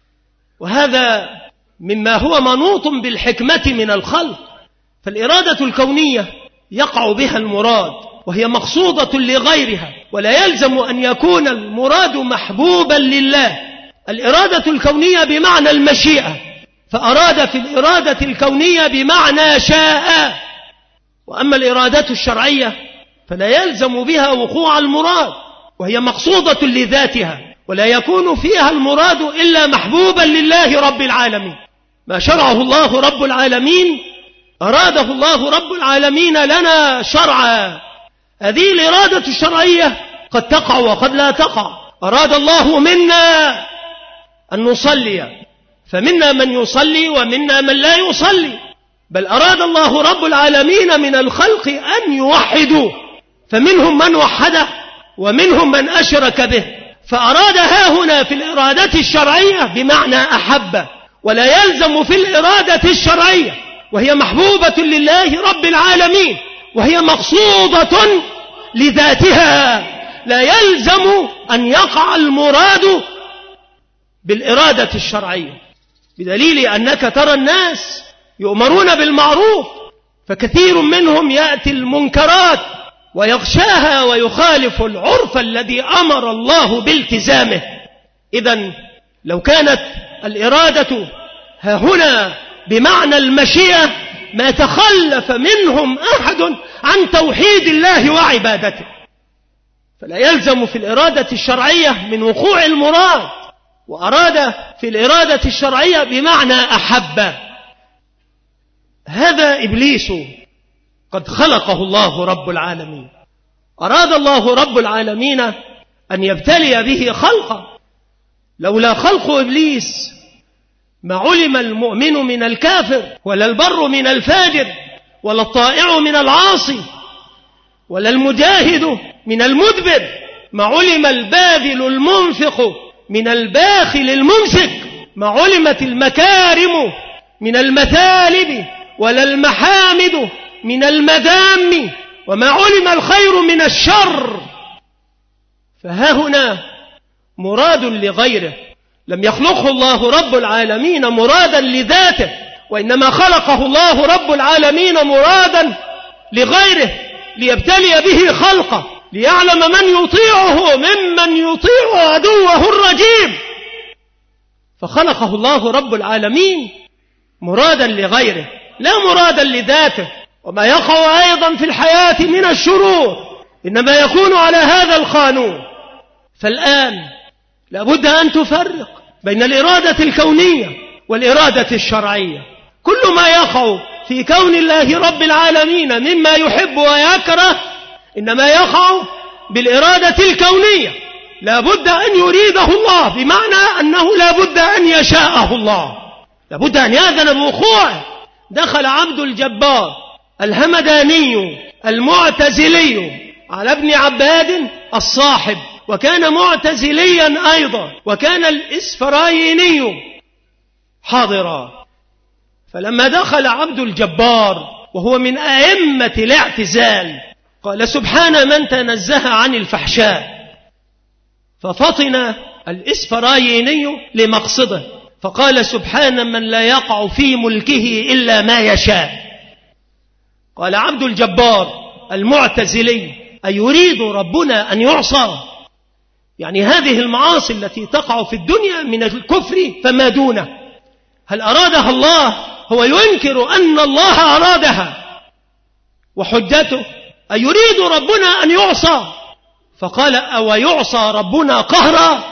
وهذا مما هو منوط بالحكمة من الخلق. فالإرادة الكونية يقع بها المراد، وهي مقصودة لغيرها، ولا يلزم أن يكون المراد محبوبا لله. الإرادة الكونية بمعنى المشيئة، فأراد في الإرادة الكونية بمعنى شاء. وأما الإرادة الشرعية فلا يلزم بها وقوع المراد، وهي مقصودة لذاتها، ولا يكون فيها المراد إلا محبوبا لله رب العالمين. ما شرعه الله رب العالمين أراده الله رب العالمين لنا شرعا. هذه الإرادة الشرعية قد تقع وقد لا تقع. أراد الله منا أن نصلي، فمنا من يصلي ومنا من لا يصلي، بل أراد الله رب العالمين من الخلق أن يوحدوا، فمنهم من وحده ومنهم من أشرك به. فأراد ها هنا في الإرادة الشرعية بمعنى أحب، ولا يلزم في الإرادة الشرعية وهي محبوبة لله رب العالمين وهي مقصودة لذاتها، لا يلزم أن يقع المراد بالإرادة الشرعية، بدليل أنك ترى الناس يؤمرون بالمعروف فكثير منهم يأتي المنكرات ويغشاها ويخالف العرف الذي أمر الله بالتزامه. إذن لو كانت الإرادة ها هنا بمعنى المشيئة ما تخلف منهم أحد عن توحيد الله وعبادته، فلا يلزم في الإرادة الشرعية من وقوع المراد. وأراد في الإرادة الشرعية بمعنى أحب. هذا إبليس قد خلقه الله رب العالمين، أراد الله رب العالمين أن يبتلي به خلقه. لولا خلق إبليس ما علم المؤمن من الكافر، ولا البر من الفاجر، ولا الطائع من العاصي، ولا المجاهد من المدبر، ما علم الباذل المنفق من الباخل الممسك، ما علمت المكارم من المثالب، ولا المحامد من المذام، وما علم الخير من الشر. فها هنا مراد لغيره، لم يخلقه الله رب العالمين مرادا لذاته، وإنما خلقه الله رب العالمين مرادا لغيره ليبتلي به خلقه، ليعلم من يطيعه ممن يطيع عدوه الرجيم. فخلقه الله رب العالمين مرادا لغيره لا مرادا لذاته. وما يقع أيضا في الحياة من الشرور إنما يكون على هذا القانون. فالآن لابد أن تفرق بين الإرادة الكونية والإرادة الشرعية. كل ما يقع في كون الله رب العالمين مما يحب ويكره إنما يقع بالإرادة الكونية، لابد أن يريده الله، بمعنى أنه لابد أن يشاءه الله، لابد أن يأذن بوقوعه. دخل عبد الجبار الهمداني المعتزلي على ابن عباد الصاحب، وكان معتزليا أيضا، وكان الإسفرايني حاضرا. فلما دخل عبد الجبار وهو من أئمة الاعتزال قال سبحان من تنزه عن الفحشاء، ففطن الإسفرايني لمقصده فقال سبحان من لا يقع في ملكه إلا ما يشاء. قال عبد الجبار المعتزلي أيريد ربنا أن يعصى؟ يعني هذه المعاصي التي تقع في الدنيا من الكفر فما دونه، هل أرادها الله؟ هو ينكر أن الله أرادها. وحجته أيريد ربنا أن يعصى؟ فقال أو يعصى ربنا قهرا؟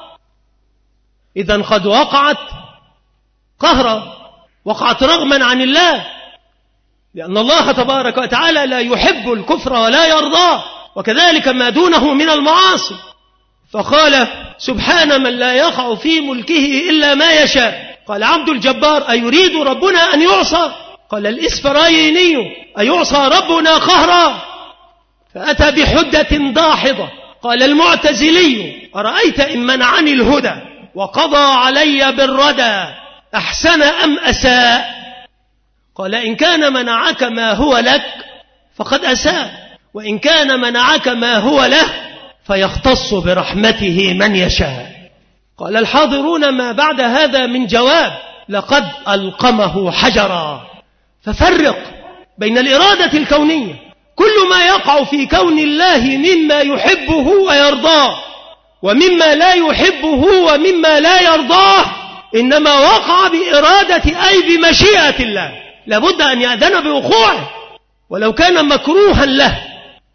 إذن قد وقعت قهرا، وقعت رغما عن الله، لأن الله تبارك وتعالى لا يحب الكفر ولا يرضاه، وكذلك ما دونه من المعاصي. فقال سبحان من لا يقع في ملكه إلا ما يشاء. قال عبد الجبار أيريد ربنا أن يعصى؟ قال الإسفرايني أيعصى ربنا قهرا؟ فأتى بحجة داحضة. قال المعتزلي أرأيت إن منعني الهدى وقضى علي بالردى أحسن أم أساء؟ قال إن كان منعك ما هو لك فقد أساء، وإن كان منعك ما هو له فيختص برحمته من يشاء. قال الحاضرون ما بعد هذا من جواب لقد ألقمه حجرا. ففرق بين الإرادة الكونية، كل ما يقع في كون الله مما يحبه ويرضاه، ومما لا يحبه ومما لا يرضاه إنما وقع بإرادة أي بمشيئة الله، لابد أن يأذن بوقوعه. ولو كان مكروها له،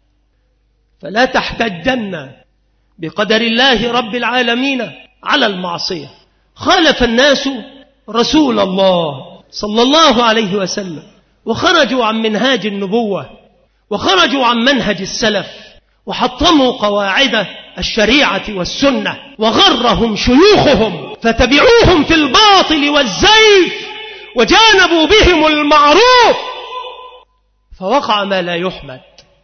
فلا تحتجن بقدر الله رب العالمين على المعصية. خالف الناس رسول الله صلى الله عليه وسلم، وخرجوا عن منهاج النبوة، وخرجوا عن منهج السلف، وحطموا قواعد الشريعة والسنة، وغرهم شيوخهم فتبعوهم في الباطل والزيف، وجانبوا بهم المعروف، فوقع ما لا يحمد.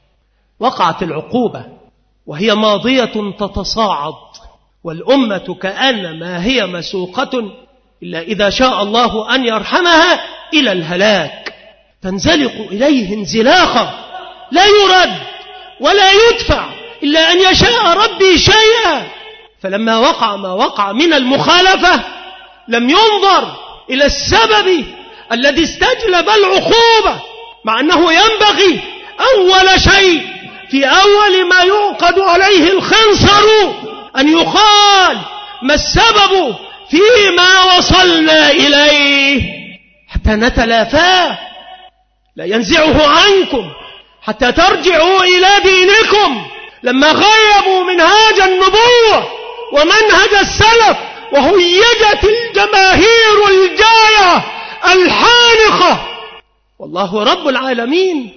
وقعت العقوبة وهي ماضية تتصاعد، والأمة كأنما هي مسوقة إلا إذا شاء الله أن يرحمها إلى الهلاك، تنزلق إليه انزلاقا لا يرد ولا يدفع إلا أن يشاء ربي شيئا. فلما وقع ما وقع من المخالفة لم ينظر إلى السبب الذي استجلب العقوبة، مع أنه ينبغي أول شيء في أول ما يوقد عليه الخنصر أن يقال ما السبب فيما وصلنا إليه حتى نتلافاه، لا ينزعه عنكم حتى ترجعوا إلى دينكم. لما غيبوا منهاج النبوة ومنهج السلف وهيجت الجماهير الجاية الحانقة، والله رب العالمين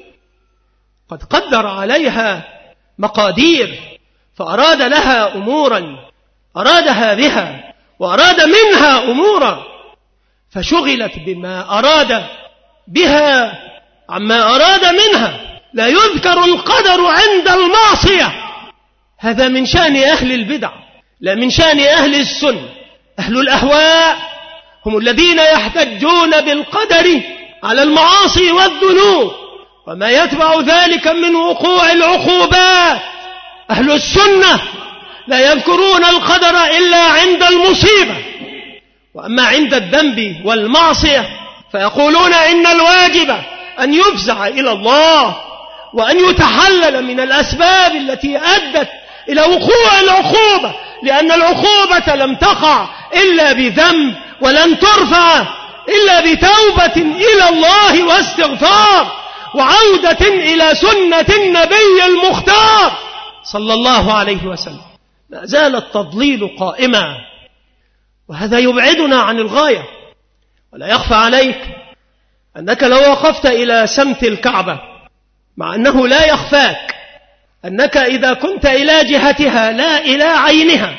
قد قدر عليها مقادير، فأراد لها أمورا أرادها بها، وأراد منها أمورا، فشغلت بما أراد بها عما أراد منها. لا يذكر القدر عند المعصية، هذا من شأن أهل البدع لا من شأن أهل السنة. أهل الأهواء هم الذين يحتجون بالقدر على المعاصي والذنوب وما يتبع ذلك من وقوع العقوبات. أهل السنة لا يذكرون القدر إلا عند المصيبة، وأما عند الذنب والمعصية فيقولون إن الواجب أن يفزع إلى الله، وأن يتحلل من الأسباب التي أدت إلى وقوع العقوبة، لأن العقوبة لم تقع إلا بذنب، ولن ترفع إلا بتوبة إلى الله واستغفار وعودة إلى سنة النبي المختار صلى الله عليه وسلم. ما زال التضليل قائما، وهذا يبعدنا عن الغاية. ولا يخفى عليك أنك لو وقفت إلى سمت الكعبة، مع أنه لا يخفاك أنك إذا كنت إلى جهتها لا إلى عينها،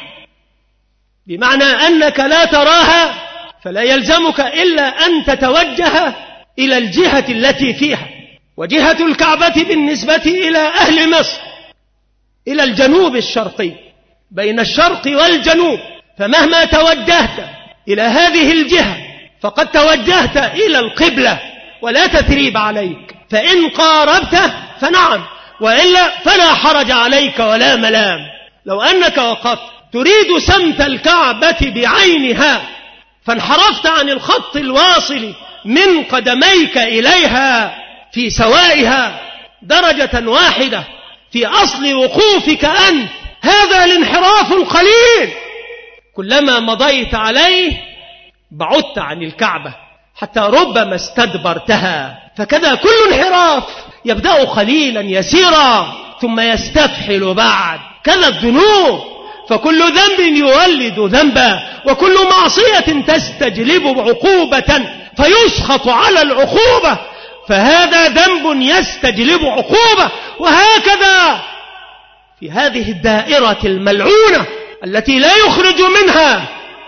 بمعنى أنك لا تراها، فلا يلزمك إلا أن تتوجه إلى الجهة التي فيها. وجهة الكعبة بالنسبة إلى أهل مصر إلى الجنوب الشرقي، بين الشرق والجنوب، فمهما توجهت إلى هذه الجهة فقد توجهت إلى القبلة ولا تثريب عليك. فإن قاربت فنعم، وإلا فلا حرج عليك ولا ملام. لو أنك وقفت تريد سمت الكعبة بعينها فانحرفت عن الخط الواصل من قدميك إليها في سوائها درجة واحدة في أصل وقوفك أنت، هذا الانحراف القليل. كلما مضيت عليه بعدت عن الكعبة حتى ربما استدبرتها. فكذا كل انحراف يبدأ قليلا يسيرا ثم يستفحل بعد. كذا الذنوب، فكل ذنب يولد ذنبا، وكل معصية تستجلب عقوبة فيسخط على العقوبة، فهذا ذنب يستجلب عقوبة. وهكذا في هذه الدائرة الملعونة التي لا يخرج منها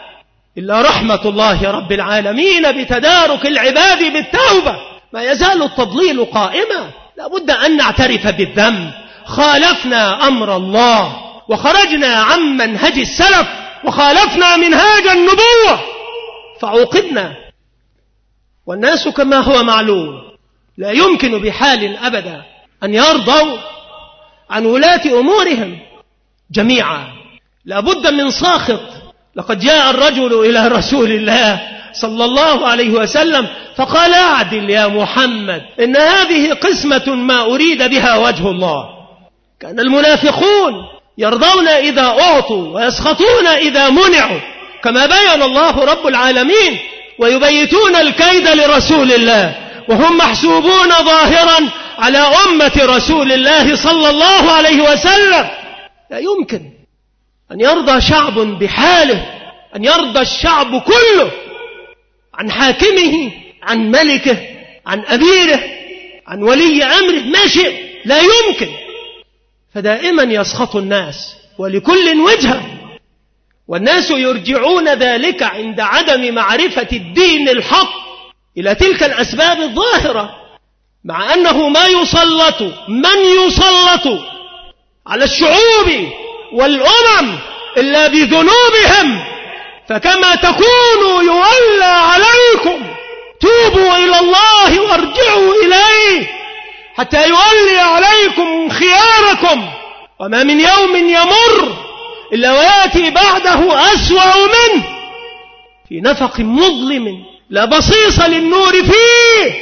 إلا رحمة الله رب العالمين بتدارك العباد بالتوبة، ما يزال التضليل قائما. لابد أن نعترف بالذنب. خالفنا أمر الله وخرجنا عن منهج السلف وخالفنا منهاج النبوة فعوقبنا. والناس كما هو معلوم لا يمكن بحال أبدا أن يرضوا عن ولاة أمورهم جميعا، لابد من ساخط. لقد جاء الرجل إلى رسول الله صلى الله عليه وسلم فقال: أعدل يا محمد، إن هذه قسمة ما أريد بها وجه الله. كان المنافقون يرضون إذا أعطوا ويسخطون إذا منعوا، كما بين الله رب العالمين، ويبيتون الكيد لرسول الله وهم محسوبون ظاهرا على أمة رسول الله صلى الله عليه وسلم. لا يمكن أن يرضى شعب بحاله، أن يرضى الشعب كله عن حاكمه، عن ملكه، عن أميره، عن ولي أمره، ما شئ، لا يمكن. فدائما يسخط الناس ولكل وجهة، والناس يرجعون ذلك عند عدم معرفة الدين الحق إلى تلك الأسباب الظاهرة، مع أنه ما يسلط من يسلط على الشعوب والأمم إلا بذنوبهم، فكما تكونوا يولى عليكم، توبوا إلى الله وارجعوا إليه حتى يولي عليكم خياركم، وما من يوم يمر إلا ويأتي بعده أسوأ منه، في نفق مظلم لا بصيص للنور فيه.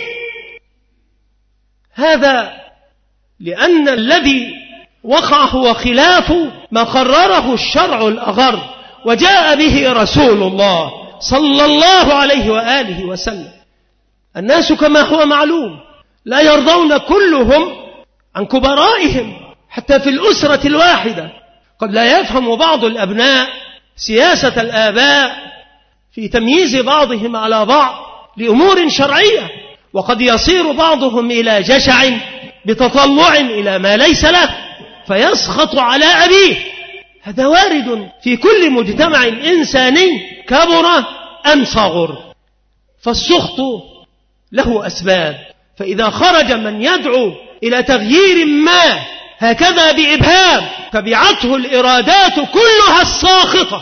هذا لأن الذي وقع هو خلاف ما قرره الشرع الأغر وجاء به رسول الله صلى الله عليه وآله وسلم. الناس كما هو معلوم لا يرضون كلهم عن كبرائهم، حتى في الأسرة الواحدة قد لا يفهم بعض الأبناء سياسة الآباء في تمييز بعضهم على بعض لأمور شرعية، وقد يصير بعضهم إلى جشع بتطلع إلى ما ليس له فيسخط على أبيه. هذا وارد في كل مجتمع إنساني كبر أم صغر، فالسخط له أسباب. فإذا خرج من يدعو إلى تغيير ما هكذا بإبهام تبعته الإرادات كلها الساخطة،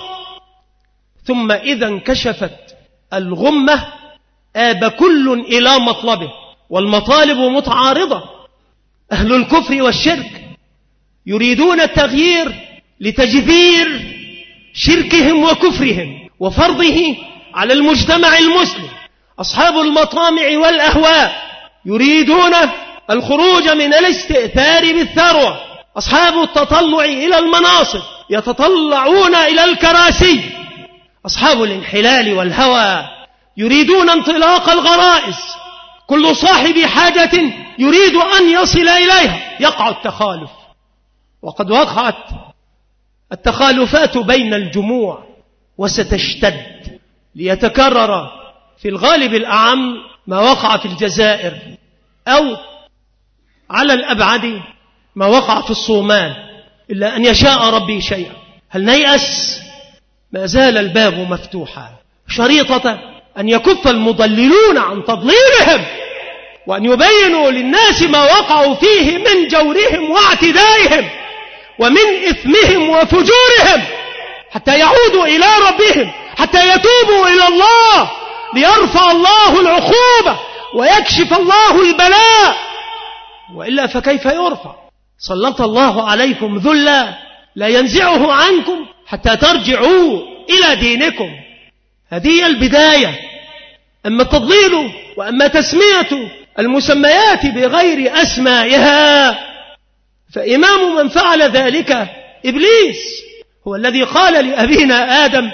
ثم إذا انكشفت الغمة آب كل إلى مطلبه، والمطالب متعارضة. أهل الكفر والشرك يريدون التغيير لتجذير شركهم وكفرهم وفرضه على المجتمع المسلم. أصحاب المطامع والأهواء يريدون الخروج من الاستئثار بالثروة. أصحاب التطلع إلى المناصب يتطلعون إلى الكراسي. أصحاب الانحلال والهوى يريدون انطلاق الغرائز. كل صاحب حاجة يريد أن يصل إليها. يقع التخالف، وقد وقعت التخالفات بين الجموع وستشتد ليتكرر في الغالب الأعم ما وقع في الجزائر، أو على الأبعد ما وقع في الصومال، إلا أن يشاء ربي شيئا. هل نيأس؟ ما زال الباب مفتوحا، شريطة أن يكف المضللون عن تضليلهم، وأن يبينوا للناس ما وقعوا فيه من جورهم واعتدائهم ومن إثمهم وفجورهم، حتى يعودوا إلى ربهم، حتى يتوبوا إلى الله، ليرفع الله العقوبة ويكشف الله البلاء. وإلا فكيف يرفع؟ سلط الله عليكم ذلا لا ينزعه عنكم حتى ترجعوا إلى دينكم. هذه البداية. أما التضليل وأما تسمية المسميات بغير أسمائها، فإمام من فعل ذلك إبليس، هو الذي قال لأبينا آدم: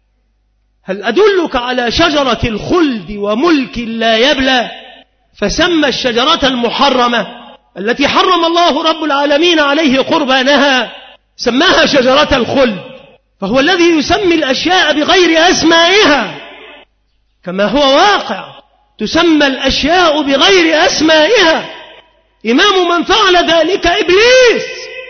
هل أدلك على شجرة الخلد وملك لا يبلى؟ فسمى الشجرة المحرمة التي حرم الله رب العالمين عليه قربانها، سماها شجرة الخلد. فهو الذي يسمي الأشياء بغير أسمائها، كما هو واقع تسمى الأشياء بغير أسمائها. إمام من فعل ذلك إبليس.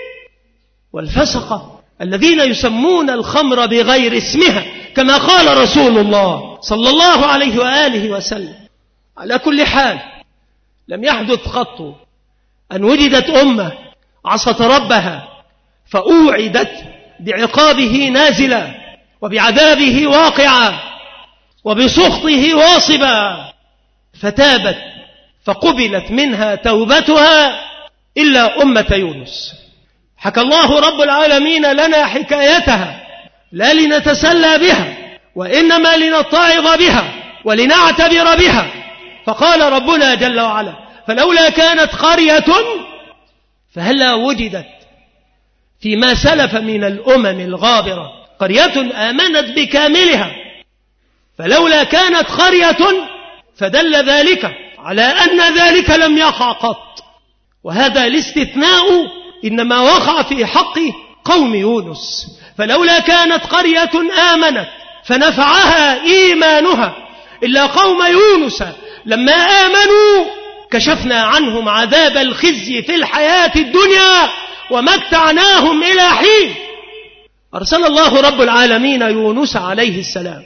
والفسقة الذين يسمون الخمر بغير اسمها، كما قال رسول الله صلى الله عليه وآله وسلم. على كل حال، لم يحدث قط أن وجدت أمة عصت ربها فأوعدت بعقابه نازلا، وبعذابه واقعا، وبسخطه واصبا، فتابت فقبلت منها توبتها، إلا أمة يونس. حكى الله رب العالمين لنا حكايتها لا لنتسلى بها، وإنما لنتعظ بها ولنعتبر بها. فقال ربنا جل وعلا: فلولا كانت قرية، فهلا وجدت فيما سلف من الأمم الغابرة قرية آمنت بكاملها. فلولا كانت قرية، فدل ذلك على أن ذلك لم يقع قط. وهذا الاستثناء إنما وقع في حق قوم يونس. فلولا كانت قرية آمنت فنفعها إيمانها إلا قوم يونس لما آمنوا كشفنا عنهم عذاب الخزي في الحياة الدنيا ومتعناهم إلى حين. أرسل الله رب العالمين يونس عليه السلام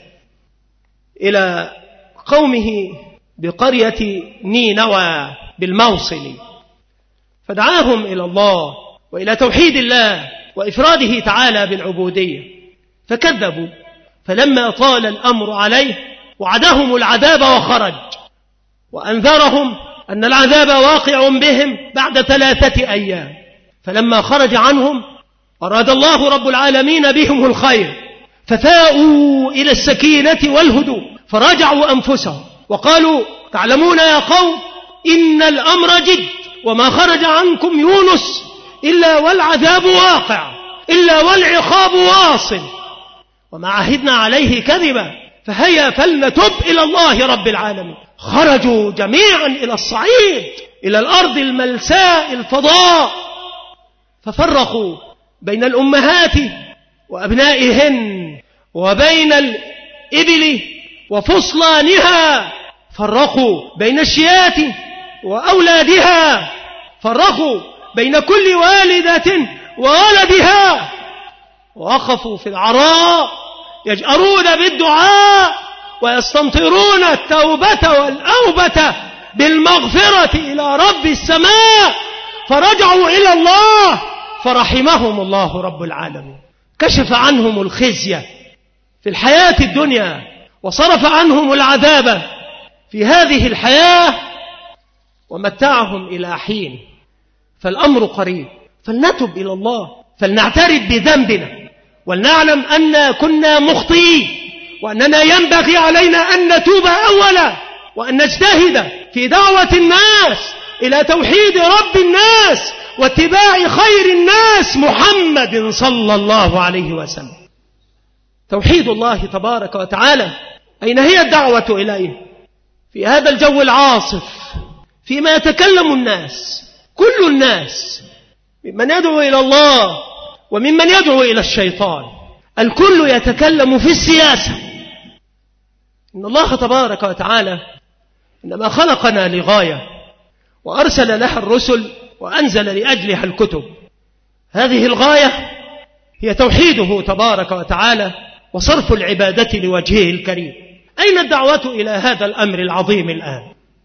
إلى قومه بقرية نينوى بالموصل، فدعاهم إلى الله وإلى توحيد الله وإفراده تعالى بالعبودية، فكذبوا. فلما طال الأمر عليه وعدهم العذاب وخرج، وأنذرهم أن العذاب واقع بهم بعد ثلاثة أيام. فلما خرج عنهم أراد الله رب العالمين بهم الخير، ففاءوا إلى السكينة والهدوء، فرجعوا أنفسهم وقالوا: تعلمون يا قوم إن الأمر جد، وما خرج عنكم يونس إلا والعذاب واقع، إلا والعقاب واصل، وما عهدنا عليه كذبا، فهيا فلنتب إلى الله رب العالمين. خرجوا جميعا إلى الصعيد، إلى الأرض الملساء الفضاء، ففرقوا بين الأمهات وأبنائهن وبين الإبل وفصلانها، فرقوا بين الشياة وأولادها، فرقوا بين كل والدة وولدها، ووقفوا في العراء يجأرون بالدعاء ويستمطرون التوبة والأوبة بالمغفرة إلى رب السماء، فرجعوا إلى الله فرحمهم الله رب العالمين. كشف عنهم الخزي في الحياة الدنيا وصرف عنهم العذاب في هذه الحياة ومتعهم إلى حين. فالأمر قريب، فلنتب إلى الله، فلنعترف بذنبنا، ولنعلم أن كنا مخطئين، وأننا ينبغي علينا أن نتوب أولا، وأن نجتهد في دعوة الناس إلى توحيد رب الناس واتباع خير الناس محمد صلى الله عليه وسلم. توحيد الله تبارك وتعالى، أين هي الدعوة إليه في هذا الجو العاصف، فيما يتكلم الناس، كل الناس، ممن يدعو إلى الله وممن يدعو إلى الشيطان، الكل يتكلم في السياسة. إن الله تبارك وتعالى إنما خلقنا لغاية، وأرسل لها الرسل وأنزل لأجلها الكتب. هذه الغاية هي توحيده تبارك وتعالى وصرف العبادة لوجهه الكريم. أين الدعوة إلى هذا الأمر العظيم الآن؟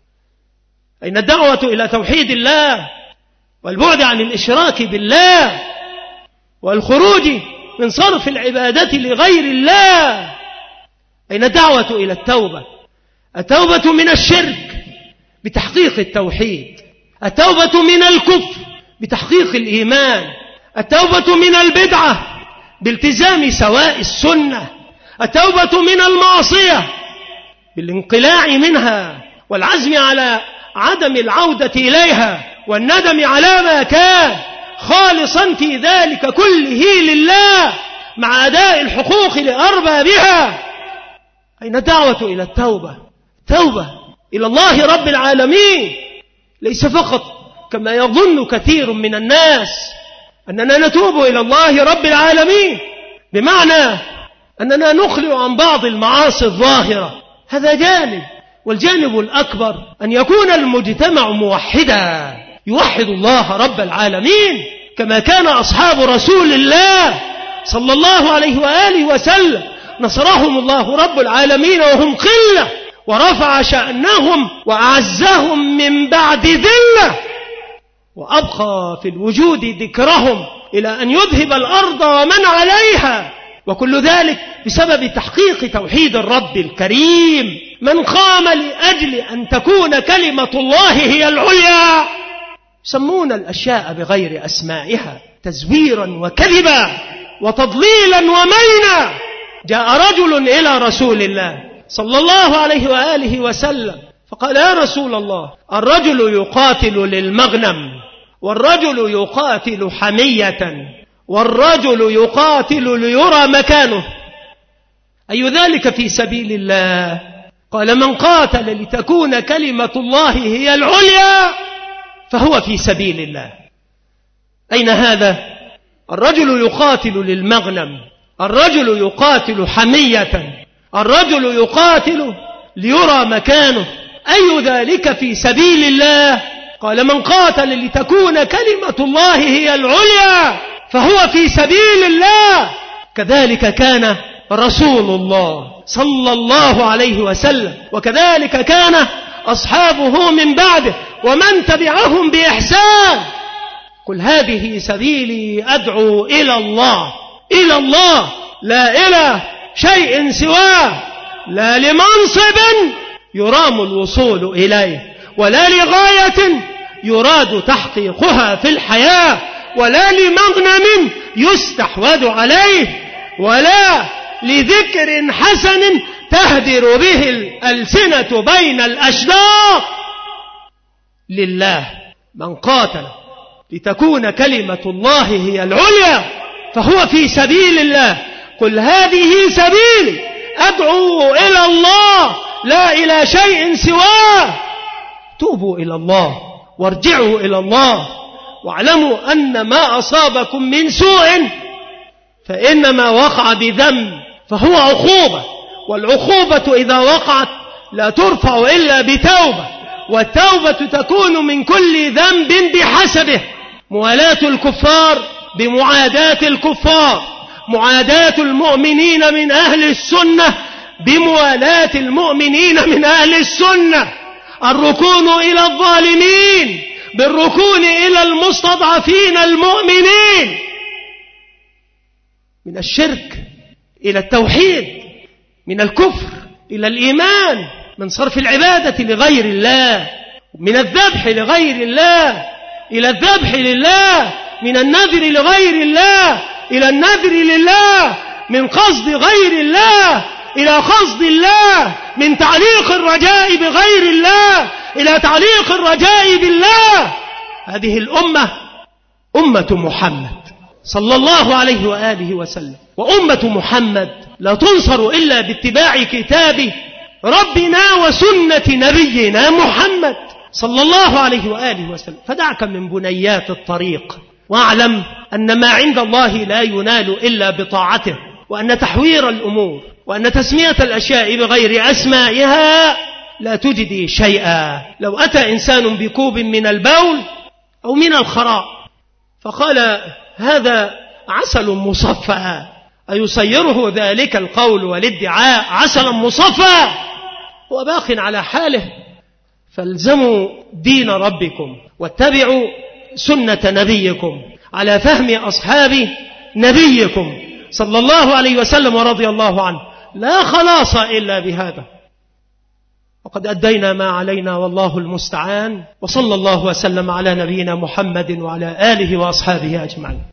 أين الدعوة إلى توحيد الله والبعد عن الإشراك بالله والخروج من صرف العبادة لغير الله؟ أين الدعوة إلى التوبة؟ التوبة من الشرك بتحقيق التوحيد، التوبة من الكفر بتحقيق الإيمان، التوبة من البدعة بالتزام سواء السنة، التوبة من المعصية بالانقلاع منها والعزم على عدم العودة إليها والندم على ما كان، خالصا في ذلك كله لله مع أداء الحقوق لأربابها. أين الدعوة إلى التوبة؟ توبة إلى الله رب العالمين، ليس فقط كما يظن كثير من الناس أننا نتوب إلى الله رب العالمين بمعنى أننا نخلع عن بعض المعاصي الظاهرة، هذا جانب، والجانب الأكبر أن يكون المجتمع موحدا يوحد الله رب العالمين كما كان أصحاب رسول الله صلى الله عليه وآله وسلم، نصرهم الله رب العالمين وهم قلة، ورفع شأنهم وأعزهم من بعد ذلة، وأبقى في الوجود ذكرهم إلى أن يذهب الأرض ومن عليها، وكل ذلك بسبب تحقيق توحيد الرب الكريم. من قام لأجل أن تكون كلمة الله هي العليا يسمون الأشياء بغير أسمائها تزويرا وكذبا وتضليلا ومينا. جاء رجل إلى رسول الله صلى الله عليه وآله وسلم فقال: يا رسول الله، الرجل يقاتل للمغنم، والرجل يقاتل حمية، والرجل يقاتل ليرى مكانه، أي ذلك في سبيل الله؟ قال: من قاتل لتكون كلمة الله هي العليا فهو في سبيل الله. أين هذا؟ الرجل يقاتل للمغنم، الرجل يقاتل حمية، الرجل يقاتل ليرى مكانه. أي ذلك في سبيل الله؟ قال من قاتل لتكون كلمة الله هي العليا فهو في سبيل الله. كذلك كان رسول الله صلى الله عليه وسلم، وكذلك كان أصحابه من بعده ومن تبعهم بإحسان. قل هذه سبيلي أدعو إلى الله، إلى الله لا إلى شيء سواه، لا لمنصب يرام الوصول إليه، ولا لغاية يراد تحقيقها في الحياة، ولا لمغنم يستحوذ عليه، ولا لذكر حسن تهدر به الألسنة بين الأشلاق. لله. من قاتل لتكون كلمة الله هي العليا فهو في سبيل الله. قل هذه سبيلي أدعو إلى الله لا إلى شيء سواه. توبوا إلى الله وارجعوا إلى الله، واعلموا أن ما أصابكم من سوء فإنما وقع بذنب فهو عقوبة، والعقوبة إذا وقعت لا ترفع إلا بتوبة، والتوبة تكون من كل ذنب بحسبه. موالاة الكفار بمعاداة الكفار، معاداة المؤمنين من أهل السنة بموالاة المؤمنين من أهل السنة، الركون إلى الظالمين بالركون إلى المستضعفين المؤمنين، من الشرك إلى التوحيد، من الكفر إلى الإيمان، من صرف العبادة لغير الله، من الذبح لغير الله إلى الذبح لله، من النذر لغير الله إلى النذر لله، من قصد غير الله إلى قصد الله، من تعليق الرجاء بغير الله إلى تعليق الرجاء بالله. هذه الأمة أمة محمد صلى الله عليه وآله وسلم، وأمة محمد لا تنصر إلا باتباع كتاب ربنا وسنة نبينا محمد صلى الله عليه وآله وسلم. فدعك من بنيات الطريق، واعلم أن ما عند الله لا ينال إلا بطاعته، وأن تحوير الأمور وأن تسمية الأشياء بغير أسمائها لا تجدي شيئا. لو أتى إنسان بكوب من البول أو من الخراء فقال هذا عسل مصفى، أيصيره ذلك القول والادعاء عسلا مصفى؟ هو باق على حاله. فالزموا دين ربكم واتبعوا سنة نبيكم على فهم أصحاب نبيكم صلى الله عليه وسلم ورضي الله عنه. لا خلاص إلا بهذا. وقد أدينا ما علينا والله المستعان، وصلى الله وسلم على نبينا محمد وعلى آله وأصحابه أجمعين.